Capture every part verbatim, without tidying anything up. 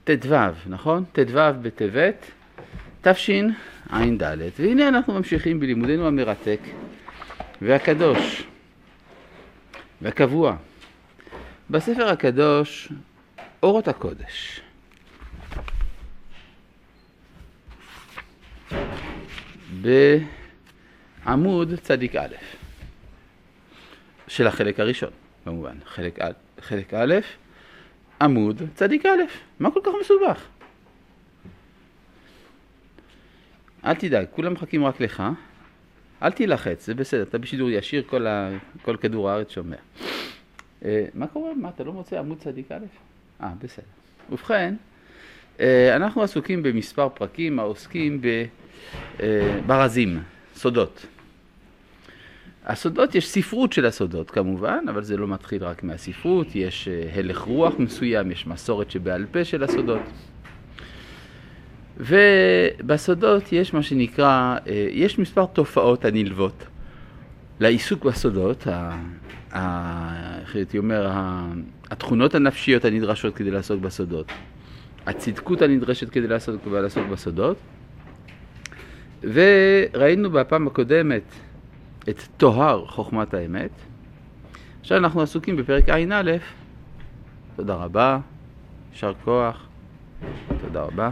תדו, נכון? תדו בטבת, תפשין עין ד'. והנה אנחנו ממשיכים בלימודנו המרתק והקדוש והקבוע בספר הקדוש אורות הקודש. בעמוד צדיק א' של החלק הראשון, במובן, חלק א', חלק א', עמוד צדיק א'. מה כל כך מסובך? אל תדאג, כולם מחכים רק לך. אל תילחץ, זה בסדר, אתה בשידור ישיר, כל, ה... כל כדור הארץ שומע. אה, מה קורה? מה, אתה לא מוצא עמוד צדיק א'? אה, בסדר. ובכן, אה, אנחנו עסוקים במספר פרקים העוסקים ברזים, סודות. הסודות, יש ספרות של הסודות כמובן, אבל זה לא מתחיל רק מהספרות, יש הלך רוח מסוים, יש מסורת שבעל פה של הסודות. ובסודות יש מה שנקרא, יש מספר תופעות הנלוות לעיסוק בסודות, הייתי אומר, התכונות הנפשיות הנדרשות כדי לעסוק בסודות, הצדקות הנדרשת כדי לעסוק, לעסוק בסודות. וראינו בפעם הקודמת את תוהר חוכמת האמת. עכשיו אנחנו עסוקים בפרק עין א'. תודה רבה, יישר כוח, תודה רבה.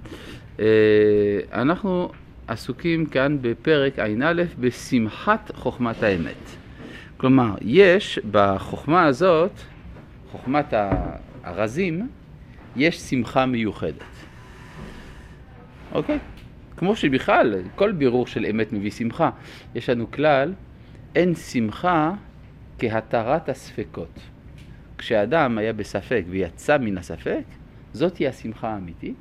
אנחנו עסוקים כאן בפרק עין א' בשמחת חוכמת האמת. כלומר, יש בחוכמה הזאת, חוכמת הרזים, יש שמחה מיוחדת. אוקיי? כמו שבכלל, כל בירור של אמת מביא שמחה. יש לנו כלל, אין שמחה כהתרת הספקות. כשאדם היה בספק ויצא מן הספק, זאת היא השמחה האמיתית.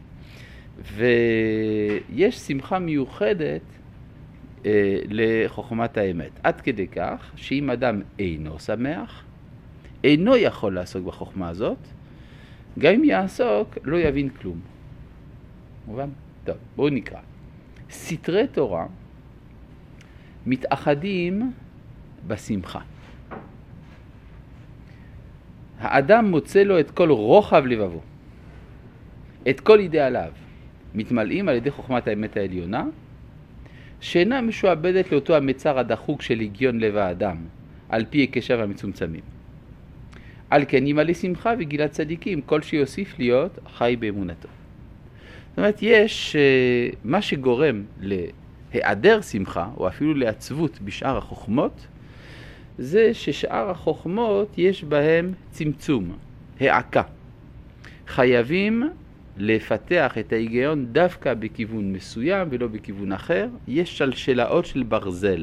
ויש שמחה מיוחדת אה, לחוכמת האמת. עד כדי כך שאם אדם אינו שמח, אינו יכול לעסוק בחוכמה הזאת, גם אם יעסוק, לא יבין כלום. מובן? טוב, בואו נקרא. סתרי תורה מתאחדים בשמחה. האדם מוצא לו את כל רוחב לבבו, את כל אידיאליו, מתמלאים על ידי חוכמת האמת העליונה, שאינה משועבדת לאותו המצר הדחוק של הגיון לב האדם, על פי היקשיו המצומצמים. על כן ימלא שמחה וגילת צדיקים, כל שיוסיף להיות חי באמונתו. זאת אומרת, יש uh, מה שגורם להיעדר שמחה, או אפילו לעצבות בשאר החוכמות, זה ששאר החוכמות יש בהם צמצום, העקה. חייבים לפתח את ההיגיון דווקא בכיוון מסוים ולא בכיוון אחר. יש שלשלאות של ברזל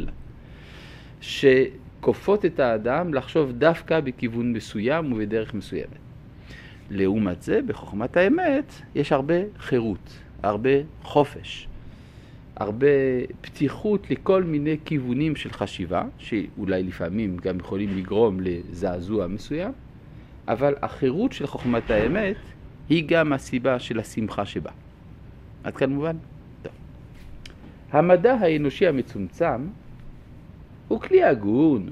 שקופות את האדם לחשוב דווקא בכיוון מסוים ובדרך מסוימת. לעומת זה, בחוכמת האמת יש הרבה חירות, הרבה חופש, הרבה פתיחות לכל מיני כיוונים של חשיבה, שאולי לפעמים גם יכולים לגרום לזעזוע מסוים, אבל החירות של חוכמת האמת היא גם הסיבה של השמחה שבה. עד כאן מובן? טוב. המדע האנושי המצומצם הוא כלי הגון,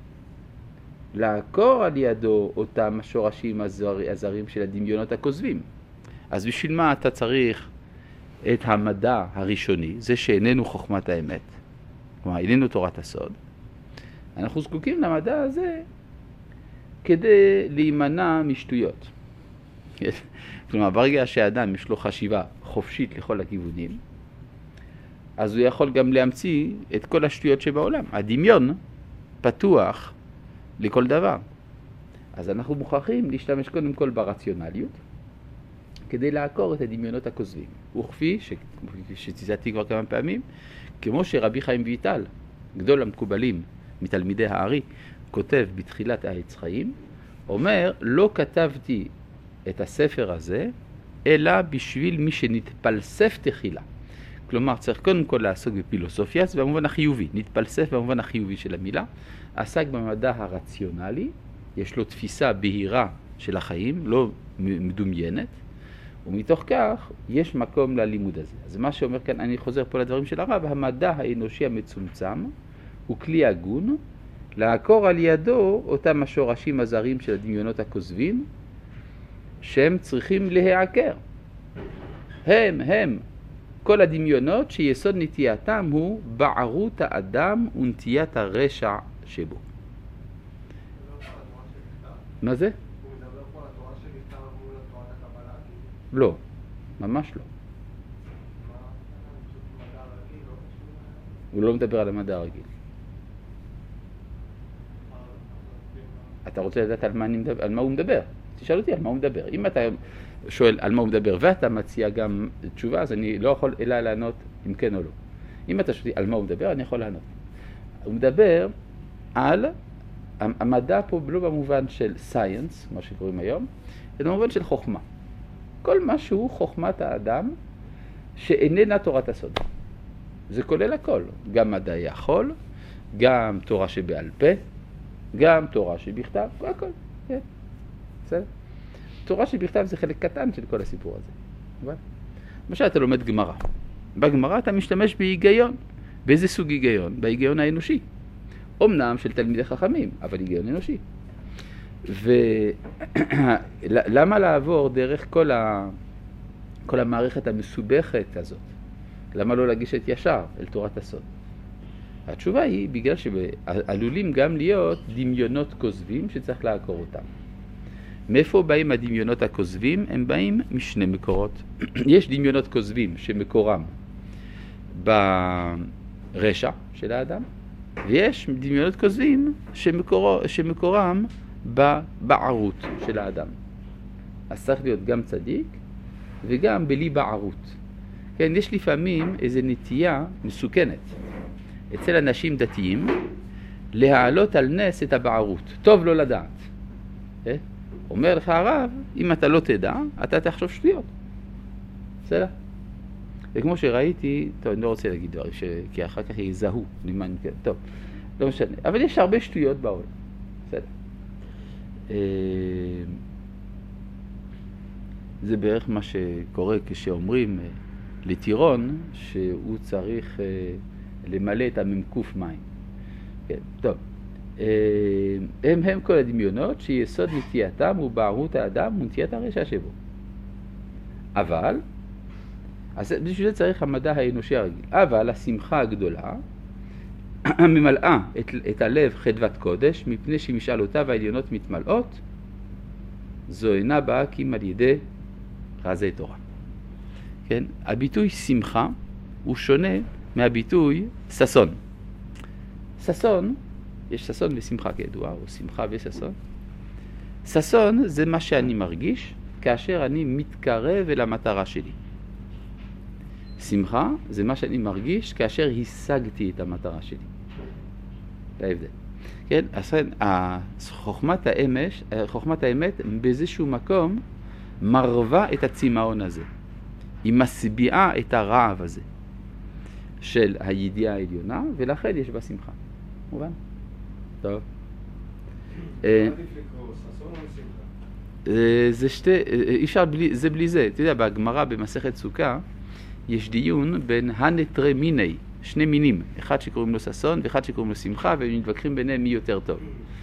לעקור על ידו אותם השורשים הזרים של הדמיונות הכוזבים. אז בשביל מה אתה צריך את המדע הראשוני, זה שאיננו חוכמת האמת, כלומר איננו תורת הסוד? אנחנו זקוקים למדע הזה כדי להימנע משטויות. כלומר, ברגע שהאדם יש לו חשיבה חופשית לכל הכיוונים, אז הוא יכול גם להמציא את כל השטויות שבעולם. הדמיון פתוח לכל דבר. אז אנחנו מוכרחים להשתמש קודם כל ברציונליות, כדי לעקור את הדמיונות הכוזבים. וכפי שציטטתי כבר כמה פעמים, כמו שרבי חיים ויטל, גדול המקובלים מתלמידי הארי, כותב בתחילת העץ חיים, אומר, לא כתבתי את הספר הזה, אלא בשביל מי שנתפלסף תחילה. כלומר, צריך קודם כל לעסוק בפילוסופיה, זה במובן החיובי, נתפלסף במובן החיובי של המילה, עסק במדע הרציונלי, יש לו תפיסה בהירה של החיים, לא מדומיינת, ומתוך כך יש מקום ללימוד הזה. אז מה שאומר כאן, אני חוזר פה לדברים של הרב, המדע האנושי המצומצם הוא כלי הגון, לעקור על ידו אותם השורשים הזרים של הדמיונות הכוזבים, שהם צריכים להיעקר. הם, הם, כל הדמיונות שיסוד נטייתם הוא בערות האדם ונטיית הרשע שבו. מה זה? הוא מדבר פה על התורה שנכתב מול התורת הקבלה? לא, ממש לא. הוא לא מדבר על המדע הרגיל. אתה רוצה לדעת על מה, אני מדבר, על מה הוא מדבר? תשאל אותי על מה הוא מדבר. אם אתה שואל על מה הוא מדבר ואתה מציע גם תשובה, אז אני לא יכול אלא לענות אם כן או לא. אם אתה שואל על מה הוא מדבר, אני יכול לענות. הוא מדבר על המדע פה לא במובן של science, מה שקוראים היום, אלא במובן של חוכמה. כל מה שהוא חוכמת האדם שאיננה תורת הסוד. זה כולל הכל, גם מדעי החול, גם תורה שבעל פה, גם תורה שבכתב, הכל, כן, בסדר. תורה שבכתב זה חלק קטן של כל הסיפור הזה. אבל, למשל אתה לומד גמרא. בגמרא אתה משתמש בהיגיון. באיזה סוג היגיון? בהיגיון האנושי. אומנם של תלמידי חכמים, אבל היגיון אנושי. ולמה לעבור דרך כל, ה... כל המערכת המסובכת הזאת? למה לא לגשת ישר אל תורת הסוד? התשובה היא בגלל שעלולים גם להיות דמיונות כוזבים שצריך לעקור אותם. מאיפה באים הדמיונות הכוזבים? הם באים משני מקורות. יש דמיונות כוזבים שמקורם ברשע של האדם, ויש דמיונות כוזבים שמקור... שמקורם בבערות של האדם. אז צריך להיות גם צדיק וגם בלי בערות. כן, יש לפעמים איזו נטייה מסוכנת אצל אנשים דתיים להעלות על נס את הבערות. טוב לא לדעת. אה? אומר לך הרב, אם אתה לא תדע, אתה תחשוב שטויות. בסדר? וכמו שראיתי, טוב, אני לא רוצה להגיד דברים, ש... כי אחר כך יזהו. טוב, לא משנה. אבל יש הרבה שטויות בעולם. בסדר. זה בערך מה שקורה כשאומרים לטירון שהוא צריך למלא את הממקוף מים. כן, טוב. הם הם כל הדמיונות שיסוד נטייתם הוא בערות האדם ונטיית הרשע שבו. אבל, אז בשביל זה צריך המדע האנושי הרגיל. אבל השמחה הגדולה ממלאה את, את הלב חדוות קודש, מפני שמשאלותיו העליונות מתמלאות, זו אינה באה כי אם על ידי רזי תורה. כן? הביטוי שמחה הוא שונה מהביטוי ששון. ששון, יש ששון ושמחה כידוע, או שמחה וששון. ששון זה מה שאני מרגיש כאשר אני מתקרב אל המטרה שלי. שמחה זה מה שאני מרגיש כאשר השגתי את המטרה שלי. זה ההבדל. כן, אז חוכמת האמת, חוכמת האמת באיזשהו מקום מרווה את הצמאון הזה. היא מסביעה את הרעב הזה של הידיעה העליונה, ולכן יש בה שמחה. מובן? טוב. זה שתי, אפשר בלי, זה בלי זה. אתה יודע, בגמרא במסכת סוכה יש דיון בין הנטרי מיני, שני מינים, אחד שקוראים לו ששון ואחד שקוראים לו שמחה, והם מתווכחים ביניהם מי יותר טוב.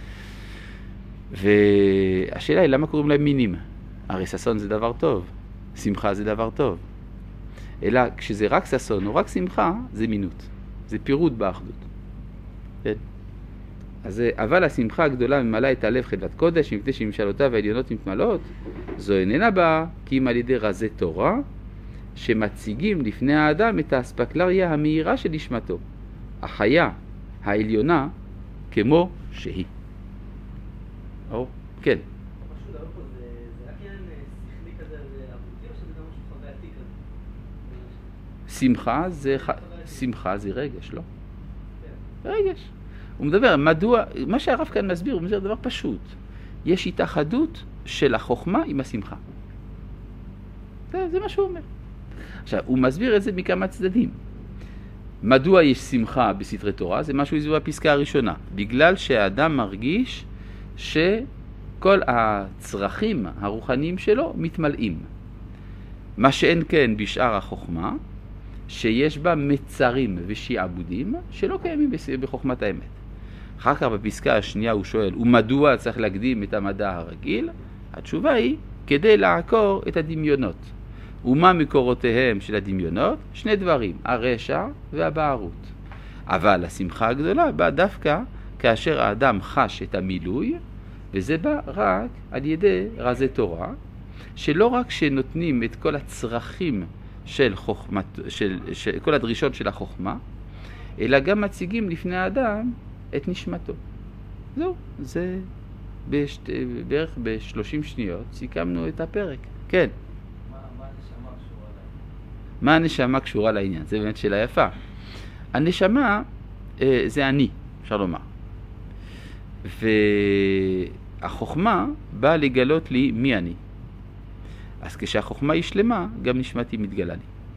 והשאלה היא למה קוראים להם מינים? הרי ששון זה דבר טוב, שמחה זה דבר טוב. אלא כשזה רק ששון או רק שמחה, זה מינות, זה פירוד באחדות. כן? אז, אבל השמחה הגדולה ממלאה את הלב חדוות קודש, מפני שמשאלותיו העליונות מתמלאות, זו איננה באה כי אם על ידי רזי תורה, שמציגים לפני האדם את האספקלריה המהירה של נשמתו, החיה העליונה כמו שהיא. או, כן. משהו דבר פה, זה רק עניין שכלי כזה, זה אבותי או שזה גם משהו חווייתי כזה? שמחה זה, שמחה זה רגש, לא? רגש. הוא מדבר, מדוע, מה שהרב כאן מסביר, הוא מסביר דבר פשוט. יש התאחדות של החוכמה עם השמחה. זה, זה מה שהוא אומר. עכשיו, הוא מסביר את זה מכמה צדדים. מדוע יש שמחה בסתרי תורה? זה משהו הסביר בפסקה הראשונה. בגלל שהאדם מרגיש שכל הצרכים הרוחניים שלו מתמלאים. מה שאין כן בשאר החוכמה, שיש בה מצרים ושיעבודים שלא קיימים בחוכמת האמת. אחר כך בפסקה השנייה הוא שואל, ומדוע צריך להקדים את המדע הרגיל? התשובה היא, כדי לעקור את הדמיונות. ומה מקורותיהם של הדמיונות? שני דברים, הרשע והבערות. אבל השמחה הגדולה באה דווקא כאשר האדם חש את המילוי, וזה בא רק על ידי רזי תורה, שלא רק שנותנים את כל הצרכים של חוכמת, של, של כל הדרישות של החוכמה, אלא גם מציגים לפני האדם את נשמתו. זהו, זה בשת, בערך ב-שלושים שניות סיכמנו את הפרק. כן. מה, מה הנשמה קשורה לעניין? מה הנשמה קשורה לעניין? זה באמת שאלה יפה. הנשמה אה, זה אני, אפשר לומר. והחוכמה באה לגלות לי מי אני. אז כשהחוכמה היא שלמה, גם נשמתי מתגלה לי.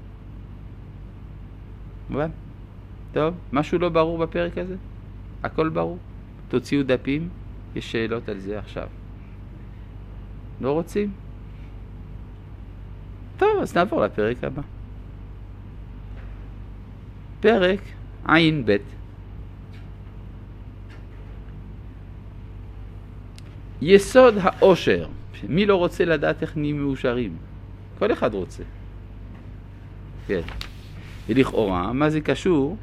מובן? טוב, משהו לא ברור בפרק הזה? הכל ברור? תוציאו דפים, יש שאלות על זה עכשיו. לא רוצים? טוב, אז נעבור לפרק הבא. פרק עין ב'. יסוד האושר. מי לא רוצה לדעת איך נהיים מאושרים? כל אחד רוצה. כן. ולכאורה, מה זה קשור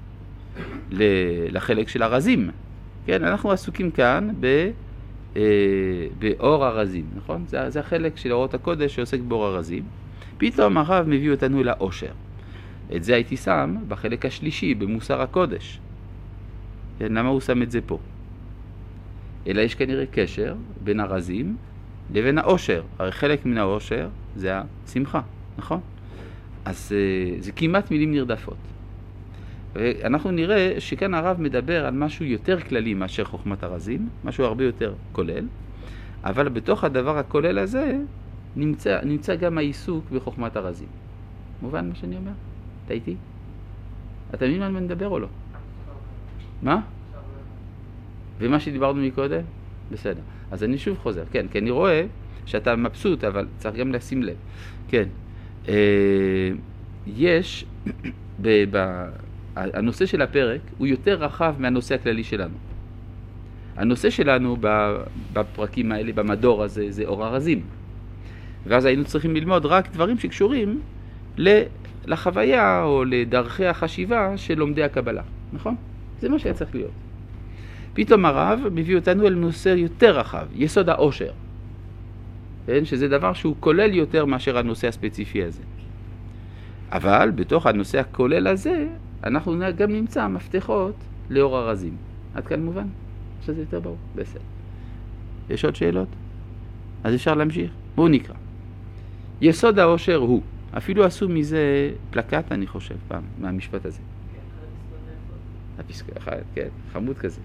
לחלק של הרזים? כן, אנחנו עסוקים כאן ב, אה, באור הרזים, נכון? זה, זה החלק של אורות הקודש שעוסק באור הרזים. פתאום הרב מביא אותנו לאושר. את זה הייתי שם בחלק השלישי, במוסר הקודש. כן, למה הוא שם את זה פה? אלא יש כנראה קשר בין הרזים לבין האושר. הרי חלק מן האושר זה השמחה, נכון? אז זה כמעט מילים נרדפות. ואנחנו נראה שכאן הרב מדבר על משהו יותר כללי מאשר חוכמת הרזים, משהו הרבה יותר כולל, אבל בתוך הדבר הכולל הזה נמצא, נמצא גם העיסוק בחוכמת הרזים. מובן מה שאני אומר? אתה איתי? אתה מבין מה אני מדבר או לא? מה? ומה שדיברנו מקודם? בסדר. אז אני שוב חוזר. כן, כי אני רואה שאתה מבסוט, אבל צריך גם לשים לב. כן. אה, יש, ב, ב, הנושא של הפרק הוא יותר רחב מהנושא הכללי שלנו. הנושא שלנו בפרקים האלה, במדור הזה, זה אור הרזים. ואז היינו צריכים ללמוד רק דברים שקשורים לחוויה או לדרכי החשיבה של לומדי הקבלה. נכון? זה מה שהיה צריך להיות. פתאום הרב מביא אותנו אל נושא יותר רחב, יסוד האושר. כן? שזה דבר שהוא כולל יותר מאשר הנושא הספציפי הזה. אבל בתוך הנושא הכולל הזה, אנחנו גם נמצא מפתחות לאור הרזים. עד כאן מובן? שזה יותר ברור? בסדר. יש עוד שאלות? אז אפשר להמשיך? בואו נקרא. יסוד האושר הוא, אפילו עשו מזה פלקט, אני חושב, פעם, מהמשפט הזה. הפסקה אחת, כן, חמוד כזה.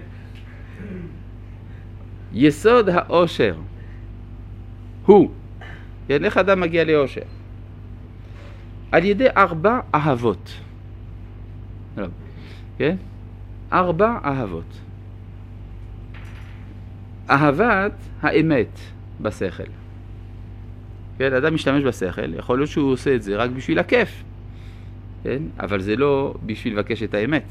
יסוד האושר הוא, כן, איך אדם מגיע לאושר? על ידי ארבע אהבות. כן? ארבע אהבות. אהבת האמת בשכל. כן, אדם משתמש בשכל, יכול להיות שהוא עושה את זה רק בשביל הכיף. כן? אבל זה לא בשביל לבקש את האמת.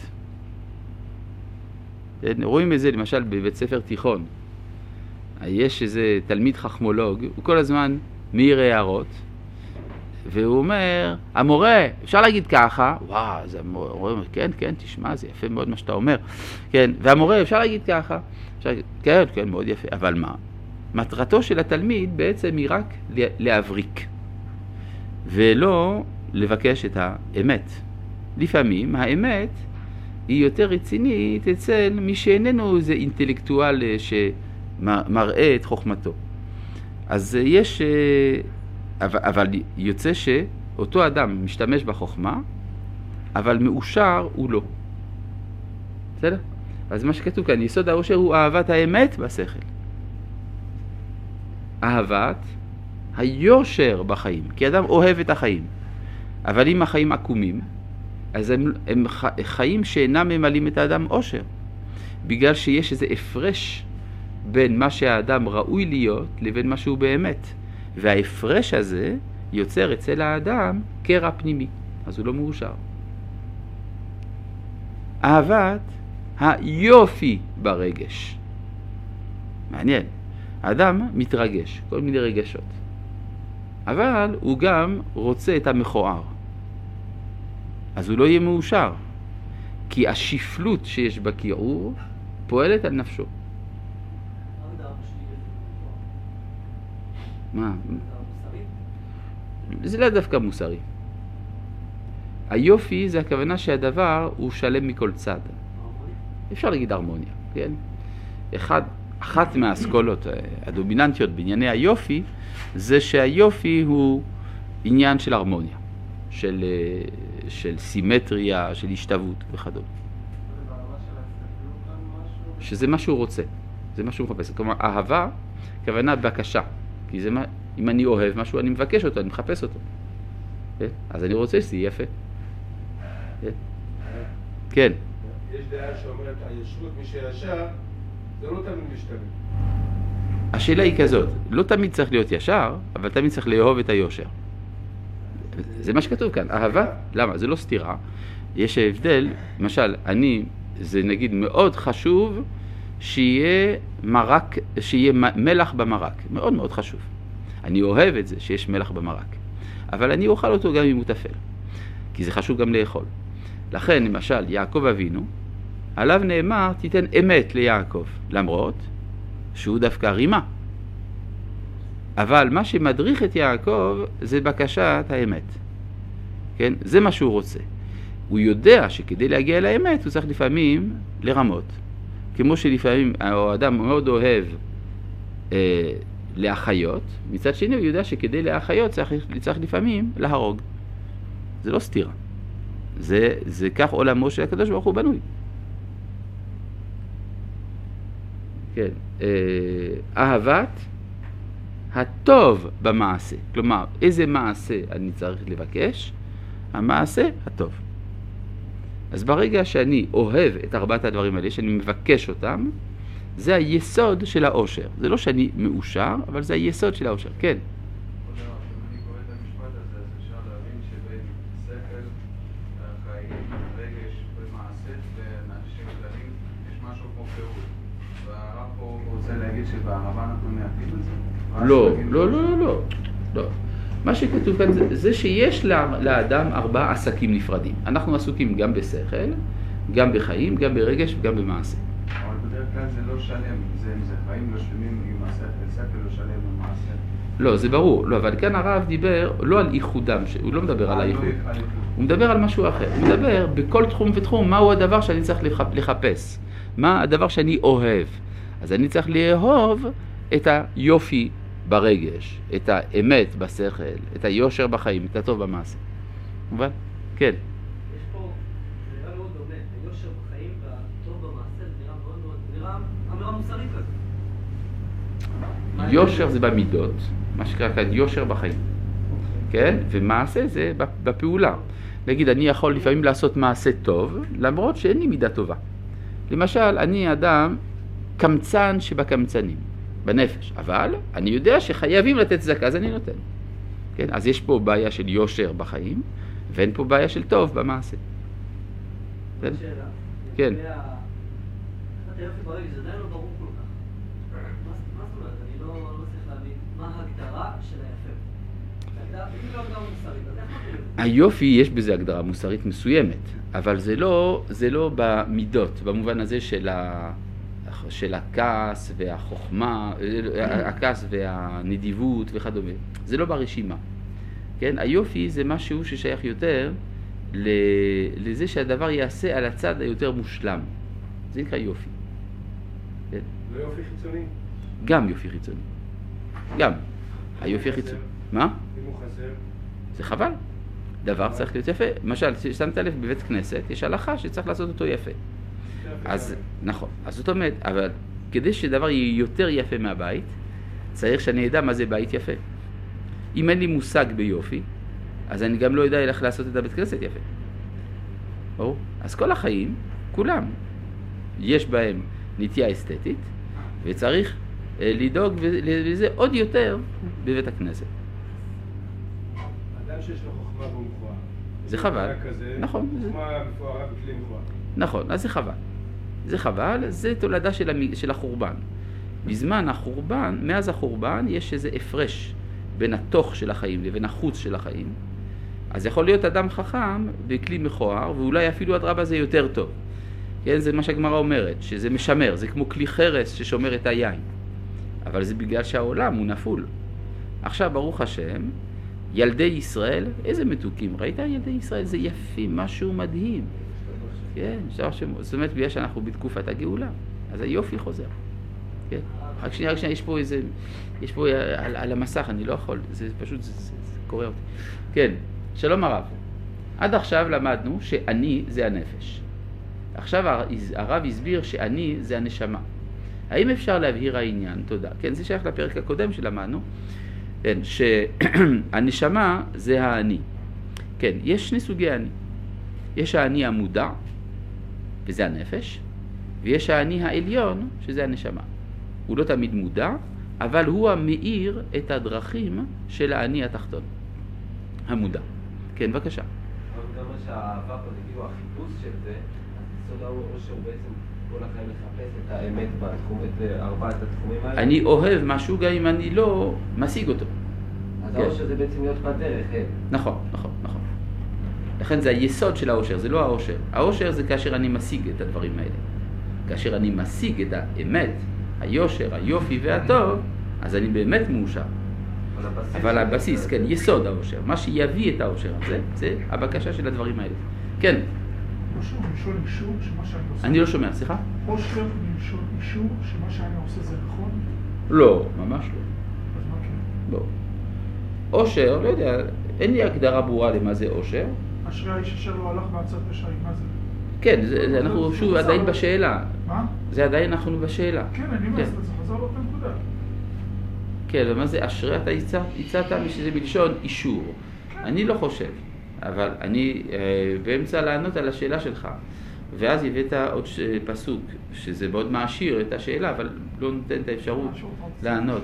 כן? רואים את זה למשל בבית ספר תיכון. יש איזה תלמיד חכמולוג, הוא כל הזמן מעיר הערות, והוא אומר, המורה, אפשר להגיד ככה, וואו, זה המורה, כן, כן, תשמע, זה יפה מאוד מה שאתה אומר, כן, והמורה, אפשר להגיד ככה, אפשר להגיד, כן, כן, מאוד יפה, אבל מה? מטרתו של התלמיד בעצם היא רק להבריק, ולא לבקש את האמת. לפעמים האמת היא יותר רצינית אצל מי שאיננו איזה אינטלקטואל שמראה את חוכמתו. אז יש... אבל, אבל יוצא שאותו אדם משתמש בחוכמה, אבל מאושר הוא לא. בסדר? אז מה שכתוב כאן, יסוד האושר הוא אהבת האמת בשכל. אהבת היושר בחיים, כי אדם אוהב את החיים. אבל אם החיים עקומים, אז הם, הם חיים שאינם ממלאים את האדם אושר. בגלל שיש איזה הפרש בין מה שהאדם ראוי להיות לבין מה שהוא באמת. וההפרש הזה יוצר אצל האדם קרע פנימי, אז הוא לא מאושר. אהבת היופי ברגש. מעניין. האדם מתרגש, כל מיני רגשות. אבל הוא גם רוצה את המכוער. אז הוא לא יהיה מאושר, כי השפלות שיש בכיעור פועלת על נפשו. מה? זה לא דווקא מוסרי. היופי זה הכוונה שהדבר הוא שלם מכל צד. אפשר להגיד הרמוניה, כן? אחד, אחת מהאסכולות הדומיננטיות בענייני היופי זה שהיופי הוא עניין של הרמוניה, של, של סימטריה, של השתוות וכדומה. שזה מה שהוא רוצה, זה מה שהוא מחפש. כלומר, אהבה, כוונה בקשה. כי זה מה, אם אני אוהב משהו, אני מבקש אותו, אני מחפש אותו. אז אני רוצה שזה יפה. כן. יש דעה שאומרת, הישרות מי שישר, זה לא תמיד משתנה. השאלה היא כזאת, לא תמיד צריך להיות ישר, אבל תמיד צריך לאהוב את היושר. זה מה שכתוב כאן, אהבה, למה? זה לא סתירה. יש הבדל, למשל, אני, זה נגיד מאוד חשוב שיהיה מרק, שיהיה מלח במרק. מאוד מאוד חשוב. אני אוהב את זה שיש מלח במרק. אבל אני אוכל אותו גם אם הוא תפל. כי זה חשוב גם לאכול. לכן, למשל, יעקב אבינו, עליו נאמר, תיתן אמת ליעקב. למרות שהוא דווקא רימה. אבל מה שמדריך את יעקב זה בקשת האמת. כן? זה מה שהוא רוצה. הוא יודע שכדי להגיע לאמת הוא צריך לפעמים לרמות. כמו שלפעמים האדם מאוד אוהב אה, לאחיות, מצד שני הוא יודע שכדי לאחיות צריך, צריך לפעמים להרוג. זה לא סתירה. זה, זה כך עולמו של הקדוש ברוך הוא בנוי. כן. אה, אהבת הטוב במעשה. כלומר, איזה מעשה אני צריך לבקש? המעשה הטוב. אז ברגע שאני אוהב את ארבעת הדברים האלה, שאני מבקש אותם, זה היסוד של האושר. זה לא שאני מאושר, אבל זה היסוד של האושר. כן. אם אני קורא את המשפט הזה, אז אפשר להבין שבין שכל, חיים, רגש ומעשה ואנשים כללים יש משהו כמו פירוט. והרב פה רוצה להגיד שבערבה אנחנו מעטים את זה? לא, לא, לא, לא, לא. מה שכתוב כאן זה, זה שיש לאדם ארבעה עסקים נפרדים. אנחנו עסוקים גם בשכל, גם בחיים, גם ברגש וגם במעשה. אבל בדרך כלל זה לא שלם, זה, זה חיים לא שלמים עם השכל, שכל לא שלם עם מעשה. לא, זה ברור. לא, אבל כאן הרב דיבר לא על ייחודם, הוא לא מדבר על הייחוד. הוא מדבר על משהו אחר. הוא מדבר בכל תחום ותחום מהו הדבר שאני צריך לחפש. מה הדבר שאני אוהב. אז אני צריך לאהוב את היופי ברגש, את האמת בשכל, את היושר בחיים, את הטוב במעשה. מובן? כן. יש פה, זה נראה מאוד דומה, היושר בחיים והטוב במעשה, זה נראה מאוד מאוד, זה נראה אמירה מוסרית כזאת. יושר זה במידות, מה שקרה כאן יושר בחיים. כן? ומעשה זה בפעולה. נגיד, אני יכול לפעמים לעשות מעשה טוב, למרות שאין לי מידה טובה. למשל, אני אדם קמצן שבקמצנים. בנפש, אבל אני יודע שחייבים לתת צדקה, אז אני נותן. כן? אז יש פה בעיה של יושר בחיים, ואין פה בעיה של טוב במעשה. שאלה. כן. אתה יופי ברגע, זה עדיין לא ברור כל כך. מה זאת אומרת? אני לא צריך להבין מה ההגדרה של היפה. אם לא הגדרה מוסרית, אז איך מגדירים? היופי יש בזה הגדרה מוסרית מסוימת, אבל זה לא, זה לא במידות, במובן הזה של ה... של הכעס והחוכמה, הכעס והנדיבות וכדומה. זה לא ברשימה. כן? היופי זה משהו ששייך יותר לזה שהדבר יעשה על הצד היותר מושלם. זה נקרא יופי. כן? לא יופי חיצוני? גם יופי חיצוני. גם. היופי חיצוני. מה? אם הוא חסר? זה חבל. דבר צריך להיות יפה. למשל, שמת לב בבית כנסת, יש הלכה שצריך לעשות אותו יפה. אז נכון, אז זאת אומרת, אבל כדי שדבר יהיה יותר יפה מהבית, צריך שאני אדע מה זה בית יפה. אם אין לי מושג ביופי, אז אני גם לא יודע איך לעשות את הבית כנסת יפה. ברור? אז כל החיים, כולם, יש בהם נטייה אסתטית, וצריך לדאוג לזה עוד יותר בבית הכנסת. אדם שיש לו חוכמה והוא מכוער. זה חבל. נכון. חוכמה מפוארה בכלי מכוער. נכון, אז זה חבל. זה חבל, זה תולדה של, המ... של החורבן. בזמן החורבן, מאז החורבן, יש איזה הפרש בין התוך של החיים לבין החוץ של החיים, אז יכול להיות אדם חכם בכלי מכוער, ואולי אפילו אדרבה זה יותר טוב. כן, זה מה שהגמרא אומרת, שזה משמר, זה כמו כלי חרס ששומר את היין. אבל זה בגלל שהעולם הוא נפול. עכשיו, ברוך השם, ילדי ישראל, איזה מתוקים, ראית ילדי ישראל? זה יפים, משהו מדהים. כן, זאת אומרת, בגלל שאנחנו בתקופת הגאולה, אז היופי חוזר. כן, רק שנייה, רק שנייה, יש פה איזה, יש פה על, על המסך, אני לא יכול, זה פשוט, זה, זה, זה קורא אותי. כן, שלום הרב. עד עכשיו למדנו שאני זה הנפש. עכשיו הרב הסביר שאני זה הנשמה. האם אפשר להבהיר העניין? תודה. כן, זה שייך לפרק הקודם שלמדנו. כן, שהנשמה זה האני. כן, יש שני סוגי אני. יש האני המודע, וזה הנפש, ויש האני העליון, שזה הנשמה. הוא לא תמיד מודע, אבל הוא המאיר את הדרכים של האני התחתון. המודע. כן, בבקשה. אבל גם מה שהאהבה פה זה כאילו החיפוש של זה, הסוד האושר הוא בעצם כל החיים לחפש את האמת בתחום, את ארבעת התחומים האלה. אני אוהב משהו גם אם אני לא משיג אותו. אז האושר זה בעצם להיות בדרך, כן? נכון, נכון, נכון. לכן זה היסוד של האושר, זה לא האושר. האושר זה כאשר אני משיג את הדברים האלה. כאשר אני משיג את האמת, היושר, היופי והטוב, אז אני באמת מאושר. אבל הבסיס, כן, יסוד האושר. מה שיביא את האושר הזה, זה הבקשה של הדברים האלה. כן. אושר למשול אישור שמה שאני עושה... אני לא שומע, סליחה? אושר למשול אישור שמה שאני עושה זה נכון? לא, ממש לא. אז מה כן? לא. אושר, לא יודע, אין לי הגדרה ברורה למה זה אושר. אשרי האיש אשר לא הלך בעצת רשעים, מה זה? כן, זה, זה, אנחנו שוב עדיין בשאלה. מה? זה עדיין אנחנו בשאלה. כן, אני אומר, זה חזר לאותה נקודה. כן, ומה זה אשרי? אתה הצעת שזה מלשון אישור. אני לא חושב, אבל אני באמצע לענות על השאלה שלך. ואז הבאת עוד פסוק, שזה מאוד מעשיר את השאלה, אבל לא נותן את האפשרות לענות.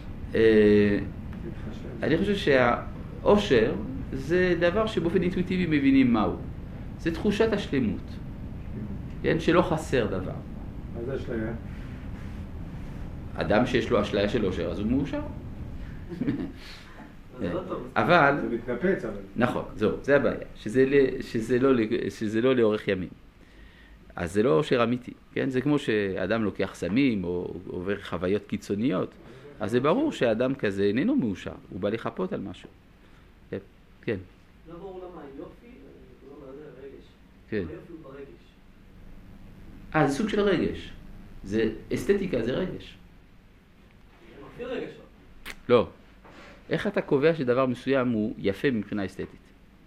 אני חושב שהאושר זה דבר שבאופן אינטואיטיבי מבינים מהו. זה תחושת השלמות, כן? שלא חסר דבר. מה זה אשליה? אדם שיש לו אשליה של אושר, אז הוא מאושר. זה לא טוב. אבל... זה מתנפץ, אבל... נכון, זהו, זה הבעיה, שזה, שזה, לא, שזה לא לאורך ימים. אז זה לא אושר אמיתי, כן? זה כמו שאדם לוקח סמים או עובר חוויות קיצוניות, אז זה ברור שאדם כזה איננו מאושר, הוא בא לחפות על משהו. כן, כן. לא ברור למה היופי, לא אומר, זה רגש. כן. היופי הוא ברגש. אה, זה סוג של רגש. זה אסתטיקה, זה רגש. זה מפעיל רגש. לא. איך אתה קובע שדבר מסוים הוא יפה מבחינה אסתטית?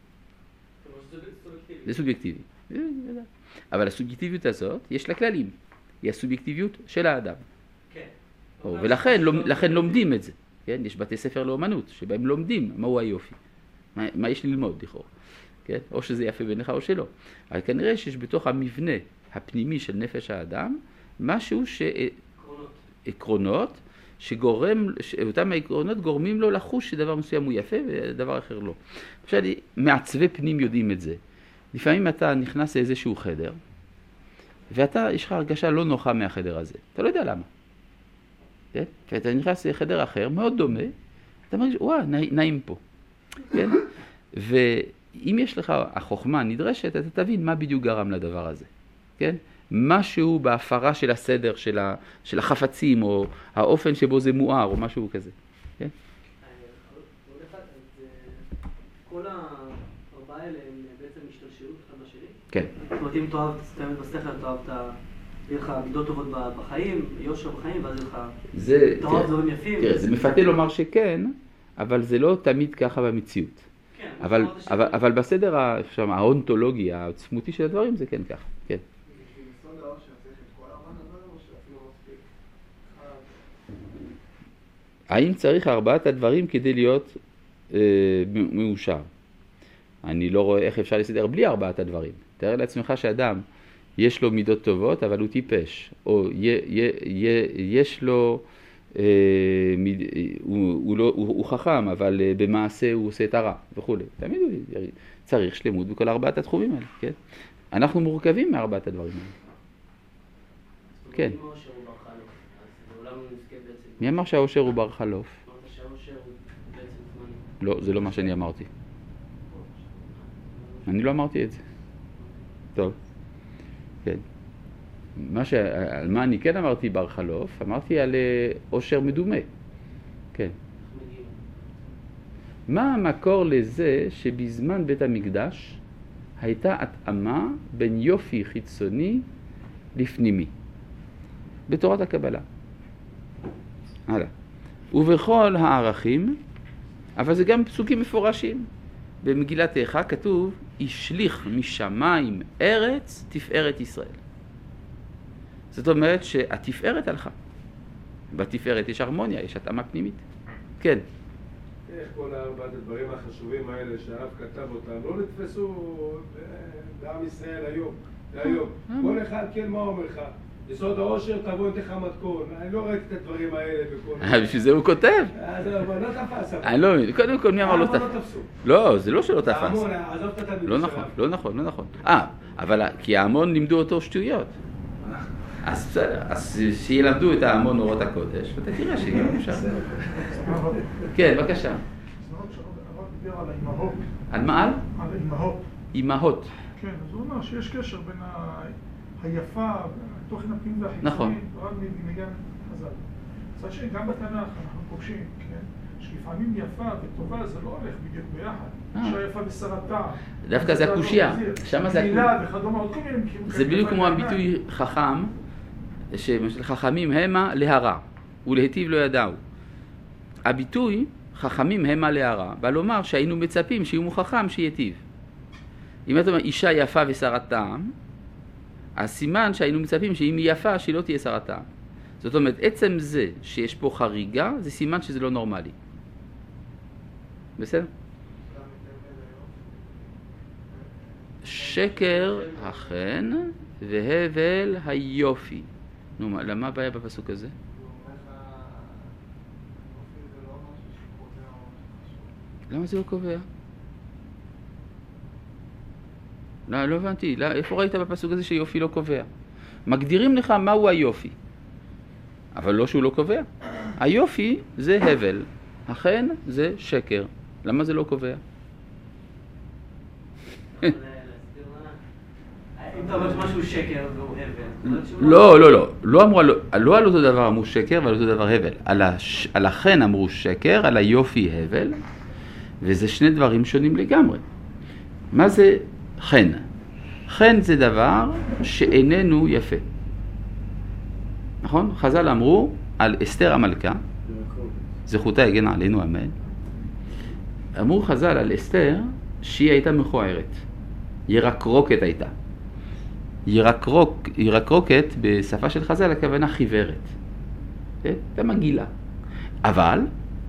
זה סובייקטיבי. אבל הסובייקטיביות הזאת, יש לה כללים. היא הסובייקטיביות של האדם. כן. ולכן לכן לומדים את זה. כן? יש בתי ספר לאומנות, שבהם לומדים מהו היופי. מה, מה יש ללמוד, לכאורה. כן? או שזה יפה בעיניך או שלא. אבל כנראה שיש בתוך המבנה הפנימי של נפש האדם, משהו ש... עקרונות. עקרונות, שגורם, אותם העקרונות גורמים לו לחוש שדבר מסוים הוא יפה ודבר אחר לא. עכשיו, מעצבי פנים יודעים את זה. לפעמים אתה נכנס לאיזשהו חדר, ואתה, יש לך הרגשה לא נוחה מהחדר הזה. אתה לא יודע למה. כן? ואתה נכנס לחדר אחר, מאוד דומה, אתה מרגיש, וואה, נעים פה. כן? ואם יש לך החוכמה נדרשת, אתה תבין מה בדיוק גרם לדבר הזה. כן? משהו בהפרה של הסדר של, ה, של החפצים, או האופן שבו זה מואר, או משהו כזה. כן? כל הארבעה האלה הם בעצם השתלשלות אחד בשני? כן. זאת אומרת, אם תאהב, תסתיימת בשכל, תאהב את ה... יהיה לך מידות טובות בחיים, יושר בחיים, ואז יהיה לך... תאהב דברים יפים. תראה, זה מפתה לומר שכן, אבל זה לא תמיד ככה במציאות. כן. אבל, אבל, אבל בסדר האונתולוגי, העצמותי של הדברים, זה כן ככה. כן. האם צריך ארבעת הדברים כדי להיות אה, מאושר? אני לא רואה איך אפשר לסדר בלי ארבעת הדברים. תאר לעצמך שאדם יש לו מידות טובות, אבל הוא טיפש, או י, י, י, יש לו, אה, מיד, הוא, הוא, לא, הוא, הוא חכם, אבל אה, במעשה הוא עושה את הרע וכו'. תמיד הוא צריך שלמות בכל ארבעת התחומים האלה, כן? אנחנו מורכבים מארבעת הדברים האלה. כן. מי אמר שהאושר הוא בר חלוף? אמרת שהאושר הוא בעצם לא, זה לא מה שאני אמרתי. אני לא אמרתי את זה. טוב. כן. מה ש... על מה אני כן אמרתי בר חלוף, אמרתי על עושר מדומה. כן. מה המקור לזה שבזמן בית המקדש הייתה התאמה בין יופי חיצוני לפנימי? בתורת הקבלה. הלאה. ובכל הערכים, אבל זה גם פסוקים מפורשים. במגילת איכה כתוב, השליך משמיים ארץ תפארת ישראל. זאת אומרת שהתפארת הלכה. בתפארת יש הרמוניה, יש התאמה פנימית. כן. איך כל ארבעת הדברים החשובים האלה שהרב כתב אותם לא נתפסו בעם ישראל היום, היום. כל אחד כן מה אומר לך? יסוד העושר תבוא אתך מתכון. אני לא ראיתי את הדברים האלה בכל... בשביל זה הוא כותב. אז לא תפס. אני לא מבין, קודם כל מי אמר לא תפס? לא, זה לא שלא תפס. ההמון, עזוב את התלמיד לא נכון, לא נכון, לא נכון. אה, אבל כי ההמון לימדו אותו שטויות. אז בסדר, אז שילמדו את ההמון אורות הקודש, ואתה תראה שיהיה אפשר. כן, בבקשה. הרב דיבר על האימהות. על מה על? על האימהות. אימהות. כן, אז הוא אומר שיש קשר בין היפה, התוכן הפנימי והחיצוני, נכון. רק מגן חז"ל. מצד שני, גם בתנ"ך אנחנו פוגשים, כן? שלפעמים יפה וטובה זה לא הולך בדיוק ביחד. אישה יפה ושרתה. דווקא זה הקושיה. שמה זה הקושיה. וכדומה, עוד כל מיני מקרים. זה בדיוק כמו הביטוי חכם, שחכמים המה להרע, ולהיטיב לא ידעו. הביטוי חכמים המה להרע, בא לומר שהיינו מצפים שיהיו מוכחם שיטיב. אם אתה אומר אישה יפה ושרת טעם, אז סימן שהיינו מצפים שאם היא יפה שהיא לא תהיה שרת טעם. זאת אומרת, עצם זה שיש פה חריגה, זה סימן שזה לא נורמלי. בסדר? שקר החן והבל היופי. נו, מה, למה הבעיה בפסוק הזה? למה זה לא קובע? לא, לא הבנתי. לא, איפה ראית בפסוק הזה שיופי לא קובע? מגדירים לך מהו היופי. אבל לא שהוא לא קובע. היופי זה הבל, החן זה שקר. למה זה לא קובע? אם אתה אומר שמשהו שקר והוא הבל. לא, לא, לא. לא אמרו, לא על אותו דבר אמרו שקר ועל אותו דבר הבל. על, הש, על החן אמרו שקר, על היופי הבל, וזה שני דברים שונים לגמרי. מה זה חן? חן זה דבר שאיננו יפה. נכון? חז"ל אמרו על אסתר המלכה, זכותה הגנה עלינו, אמן. אמרו חז"ל על אסתר שהיא הייתה מכוערת. ירקרוקת הייתה. ירקרוק, ירקרוקת בשפה של חז"ל הכוונה חיוורת. הייתה מגילה. אבל,